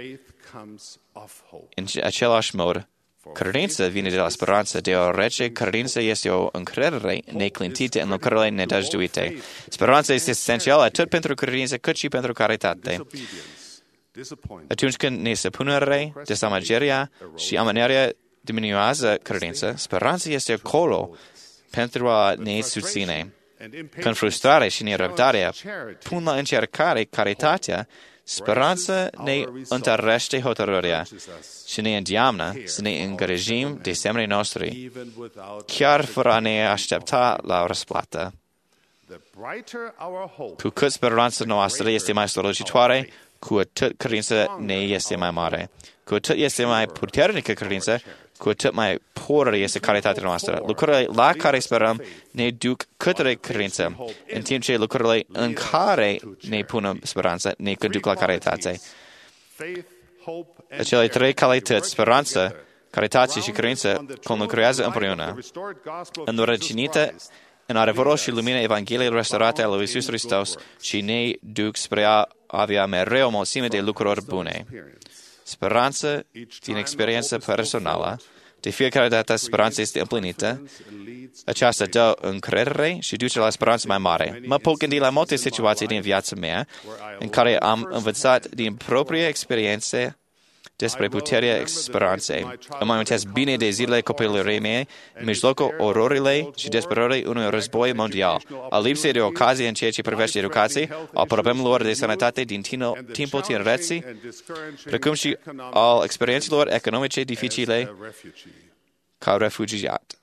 În același mod, credința vine de la speranță, deoarece credința este o încredere neclintită în lucrurile nedăjduite. Speranța este esențială atât pentru credință cât și pentru caritate. Atunci când nesupunere, dezamăgirea și amânarea diminuează credința, speranța este acolo pentru a ne susține. Când frustrarea și nerăbdarea pun la încercare caritatea, speranța ne întărește hotărârea și ne îndeamnă să ne îngrijim de semnii noștri, chiar fără a ne aștepta la o răsplată. Cu cât speranța noastră este mai strălucitoare, cu atât credința ne este mai mare. Cu atât este mai puternică credința, cu atât mai pură este caritatea noastră. Lucrurile la care sperăm ne duc către credință, în timp ce lucrurile în care ne punem speranță ne conduc la caritate. Acele trei calități, speranță, caritate și credință, conlucrează împreună. Înrădăcinită în adevărul și lumina Evangheliei restaurate a lui Iisus Hristos și ne duc spre a avea mereu o mulțime de lucruri bune. Speranță din experiență personală, De fiecare dată speranța este împlinită, aceasta dă încredere și duce la speranță mai mare. Mă pot gândi la multe situații din viața mea în care am învățat din propria experiență despre puterea speranței. Îmi amintesc bine de zilele copilăriei mele, în mijlocul ororile și desperării unui război mondial, a lipsei de ocazie în ceea ce privește educație, a problemelor de sănătate din tino, timpul tinereții, precum și al experiențelor economice dificile ca refugiat.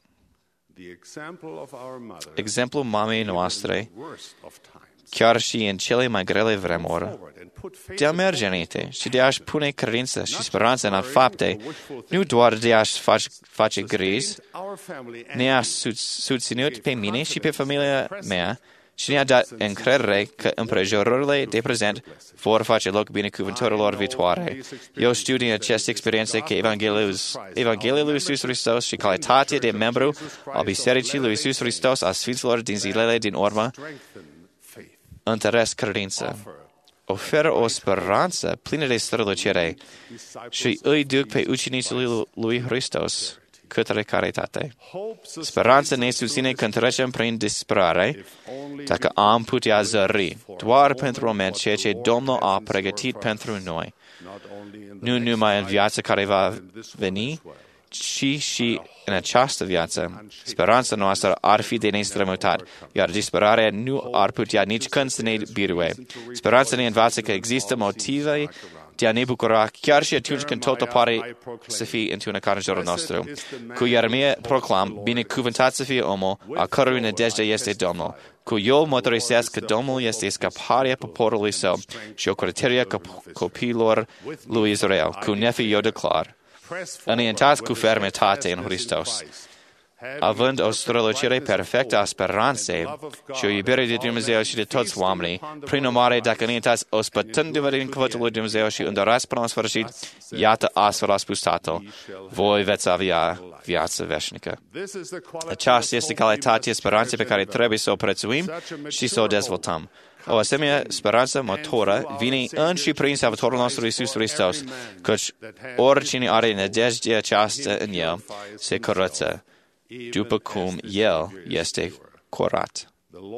Exemplul mamei noastre, chiar și în cele mai grele vremuri, de a merge înainte și de a-și pune credință și speranță în fapte, nu doar de a-și face, face griji, ne-a susținut pe mine și pe familia mea și ne-a dat încredere că împrejurările de prezent vor face loc binecuvântărilor viitoare. Eu știu din aceste experiențe că Evanghelia lui Iisus Hristos și calitatea de membru al Bisericii lui Iisus Hristos a Sfinților din zilele din urmă întăresc credință, oferă o speranță plină de strălucire și îi duc pe ucenicii lui Hristos către caritate. Speranța ne susține când trecem prin disperare, dacă am putea zări doar pentru un moment ceea ce Domnul a pregătit pentru noi, nu numai în viața care va veni, ci și în această viață. Speranța noastră ar fi de nestrămutat, iar disperarea nu ar putea nici când să ne biruie. Speranța ne învață că există motive de a ne bucura chiar și atunci când totul pare să fie întunecat în jurul nostru. Cu Ieremia proclam, binecuvântat să fie omul, a cărui nădejde este Domnul. Cu eu mărturisesc că Domnul este scăparea poporului său și ocrotirea copiilor lui Israel. Cu nefii eu declar, înaintați cu fermitate în Hristos, având o strălucire perfectă a speranței și o iubire de Dumnezeu și de toți oamenii. Prin urmare, dacă înaintați ospătându-vă din cuvântul lui Dumnezeu și îndurați până la sfârșit, iată astfel a spus Tatăl, voi veți avea viață veșnică. Aceasta este calitatea speranței pe care trebuie să o prețuim și să o dezvoltăm. O asemenea speranță motoră vine în și prin Salvatorul nostru Iisus Hristos, căci oricine are nădejde aceasta în El se curăță, după cum El este curat.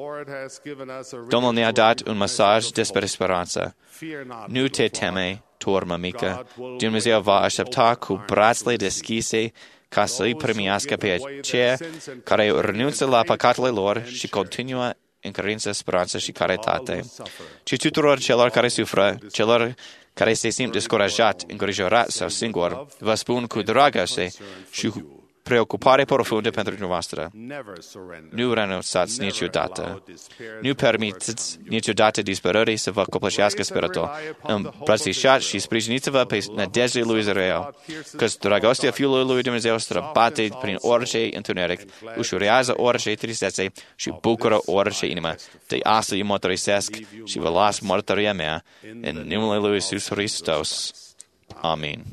Domnul ne-a dat un mesaj despre speranță. Nu te teme, turmă mică. Dumnezeu va aștepta cu brațele deschise ca să îi primească pe aceia care renunță la păcatele lor și continuă în credință, speranță și caritate. Și tuturor celor care suferă, celor care se simt descurajat, îngrijorat sau singur, vă spun cu dragoste și cu preocupare profundă pentru dumneavoastră. Nu renunțați niciodată. Nu permiteți niciodată disperării să vă copleșească spiritul. Îmbrățișați și sprijiniți-vă pe nădejdea lui Israel, căci dragostea Fiului lui Dumnezeu străbate prin orice întuneric, ușurează orice tristețe și bucură orice inimă. De asta îi mărturisesc și vă las mărturia mea în numele lui Iisus Hristos. Amin.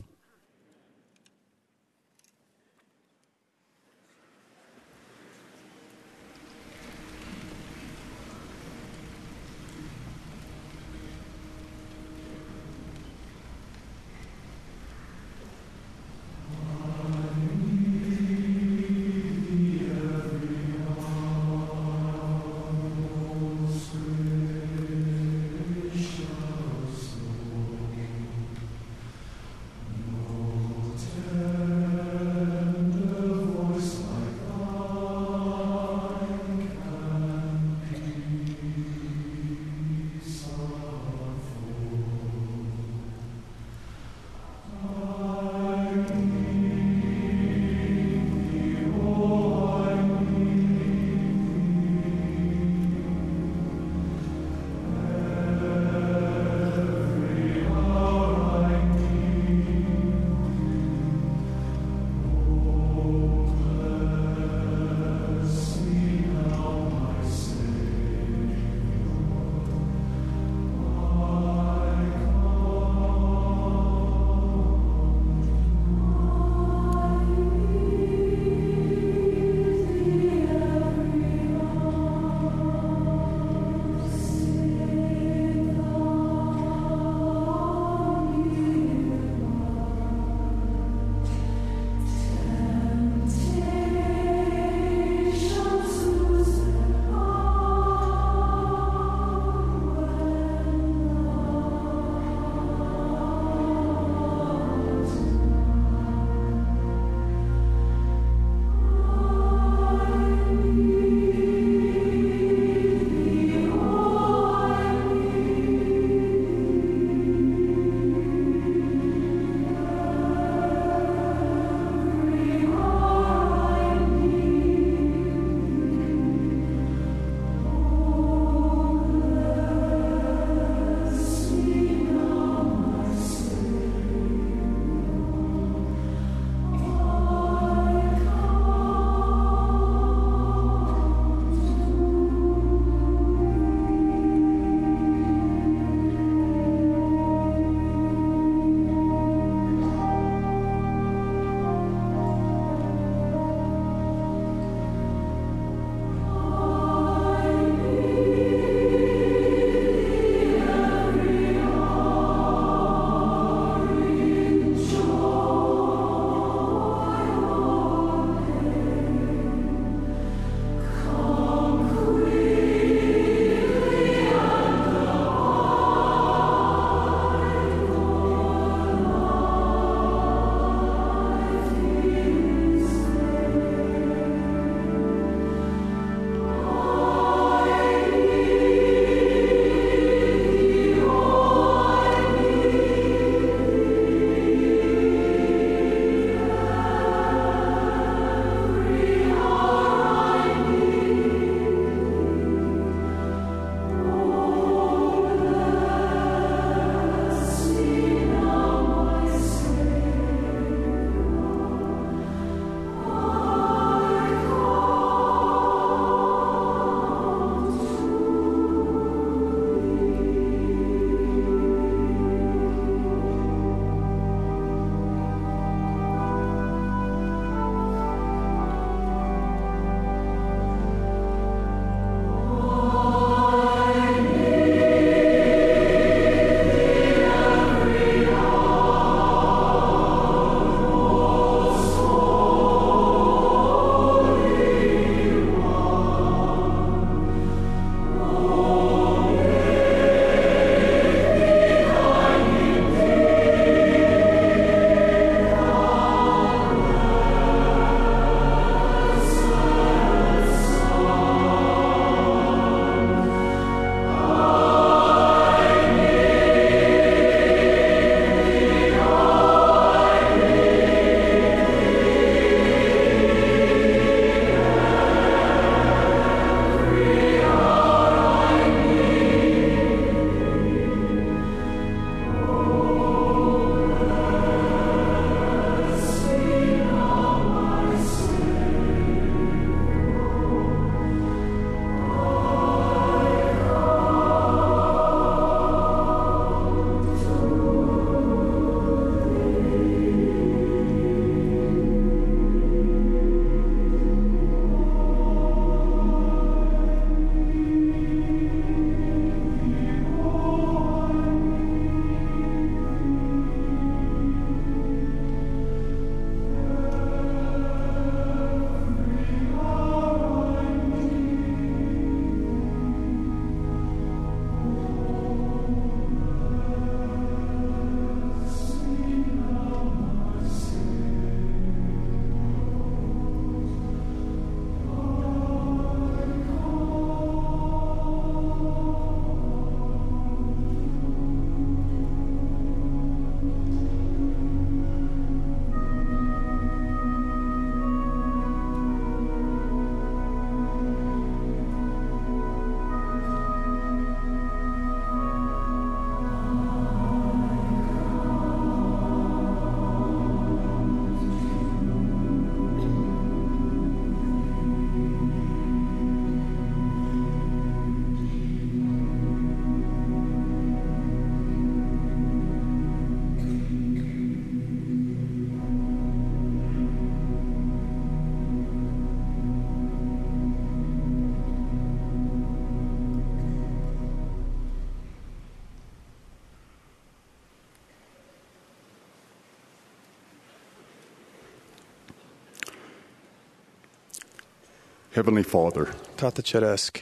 Heavenly Father, Tată Ceresc,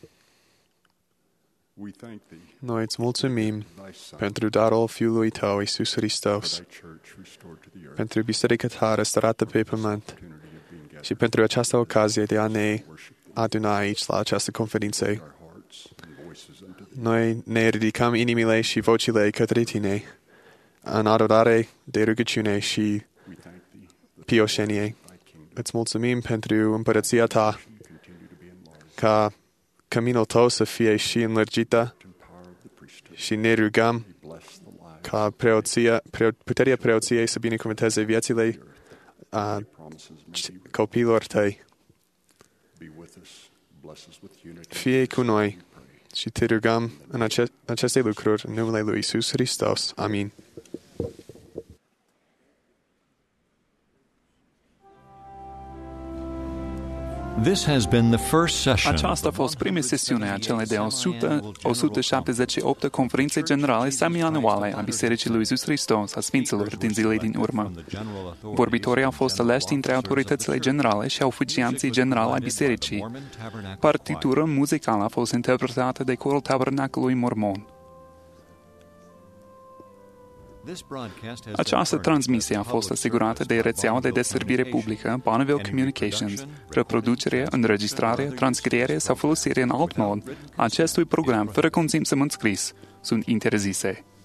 we thank Thee noi îți mulțumim for Thy Son, pentru darul Fiului Tău, Iisus Hristos, Thy Church restored to the earth, pentru biserica Ta restaurată pe pământ opportunity of being gathered și pentru această ocazie de a ne aduna aici la această conferință. our hearts and voices unto Thee. Noi ne ridicăm inimile și vocile către Tine în adorare de rugăciune și We thank Thee that pioșenie. Thy kingdom Îți mulțumim pentru împărăția Ta, continue to be enlarged, ca căminul Tău să fie și înlărgită and power of the priesthood. și ne rugăm We bless the lives ca preoția, pre, puterea preoției să binecuvânteze viețile a promises may be, copiilor Tăi. be with us, bless us with unity. Fie cu noi și Te rugăm în ace- aceste lucruri în numele Lui Iisus Hristos. Amin. This has been the first session. Aceasta a fost prima sesiune a celei de o sută, o sută șaptezeci și opt conferințe generale semianuale a Bisericii lui Iisus Hristos a Sfinților din zilele din urmă. Vorbitorii au fost aleși dintre autoritățile generale și oficianții generali ai bisericii. Partitura muzicală a fost interpretată de corul Tabernacului Mormon. Această transmisie a fost asigurată de rețeaua de deservire publică Bonneville Communications. Reproducerea, înregistrarea, transcrierea sau folosirea în alt mod a acestui program fără consimțământ scris sunt interzise.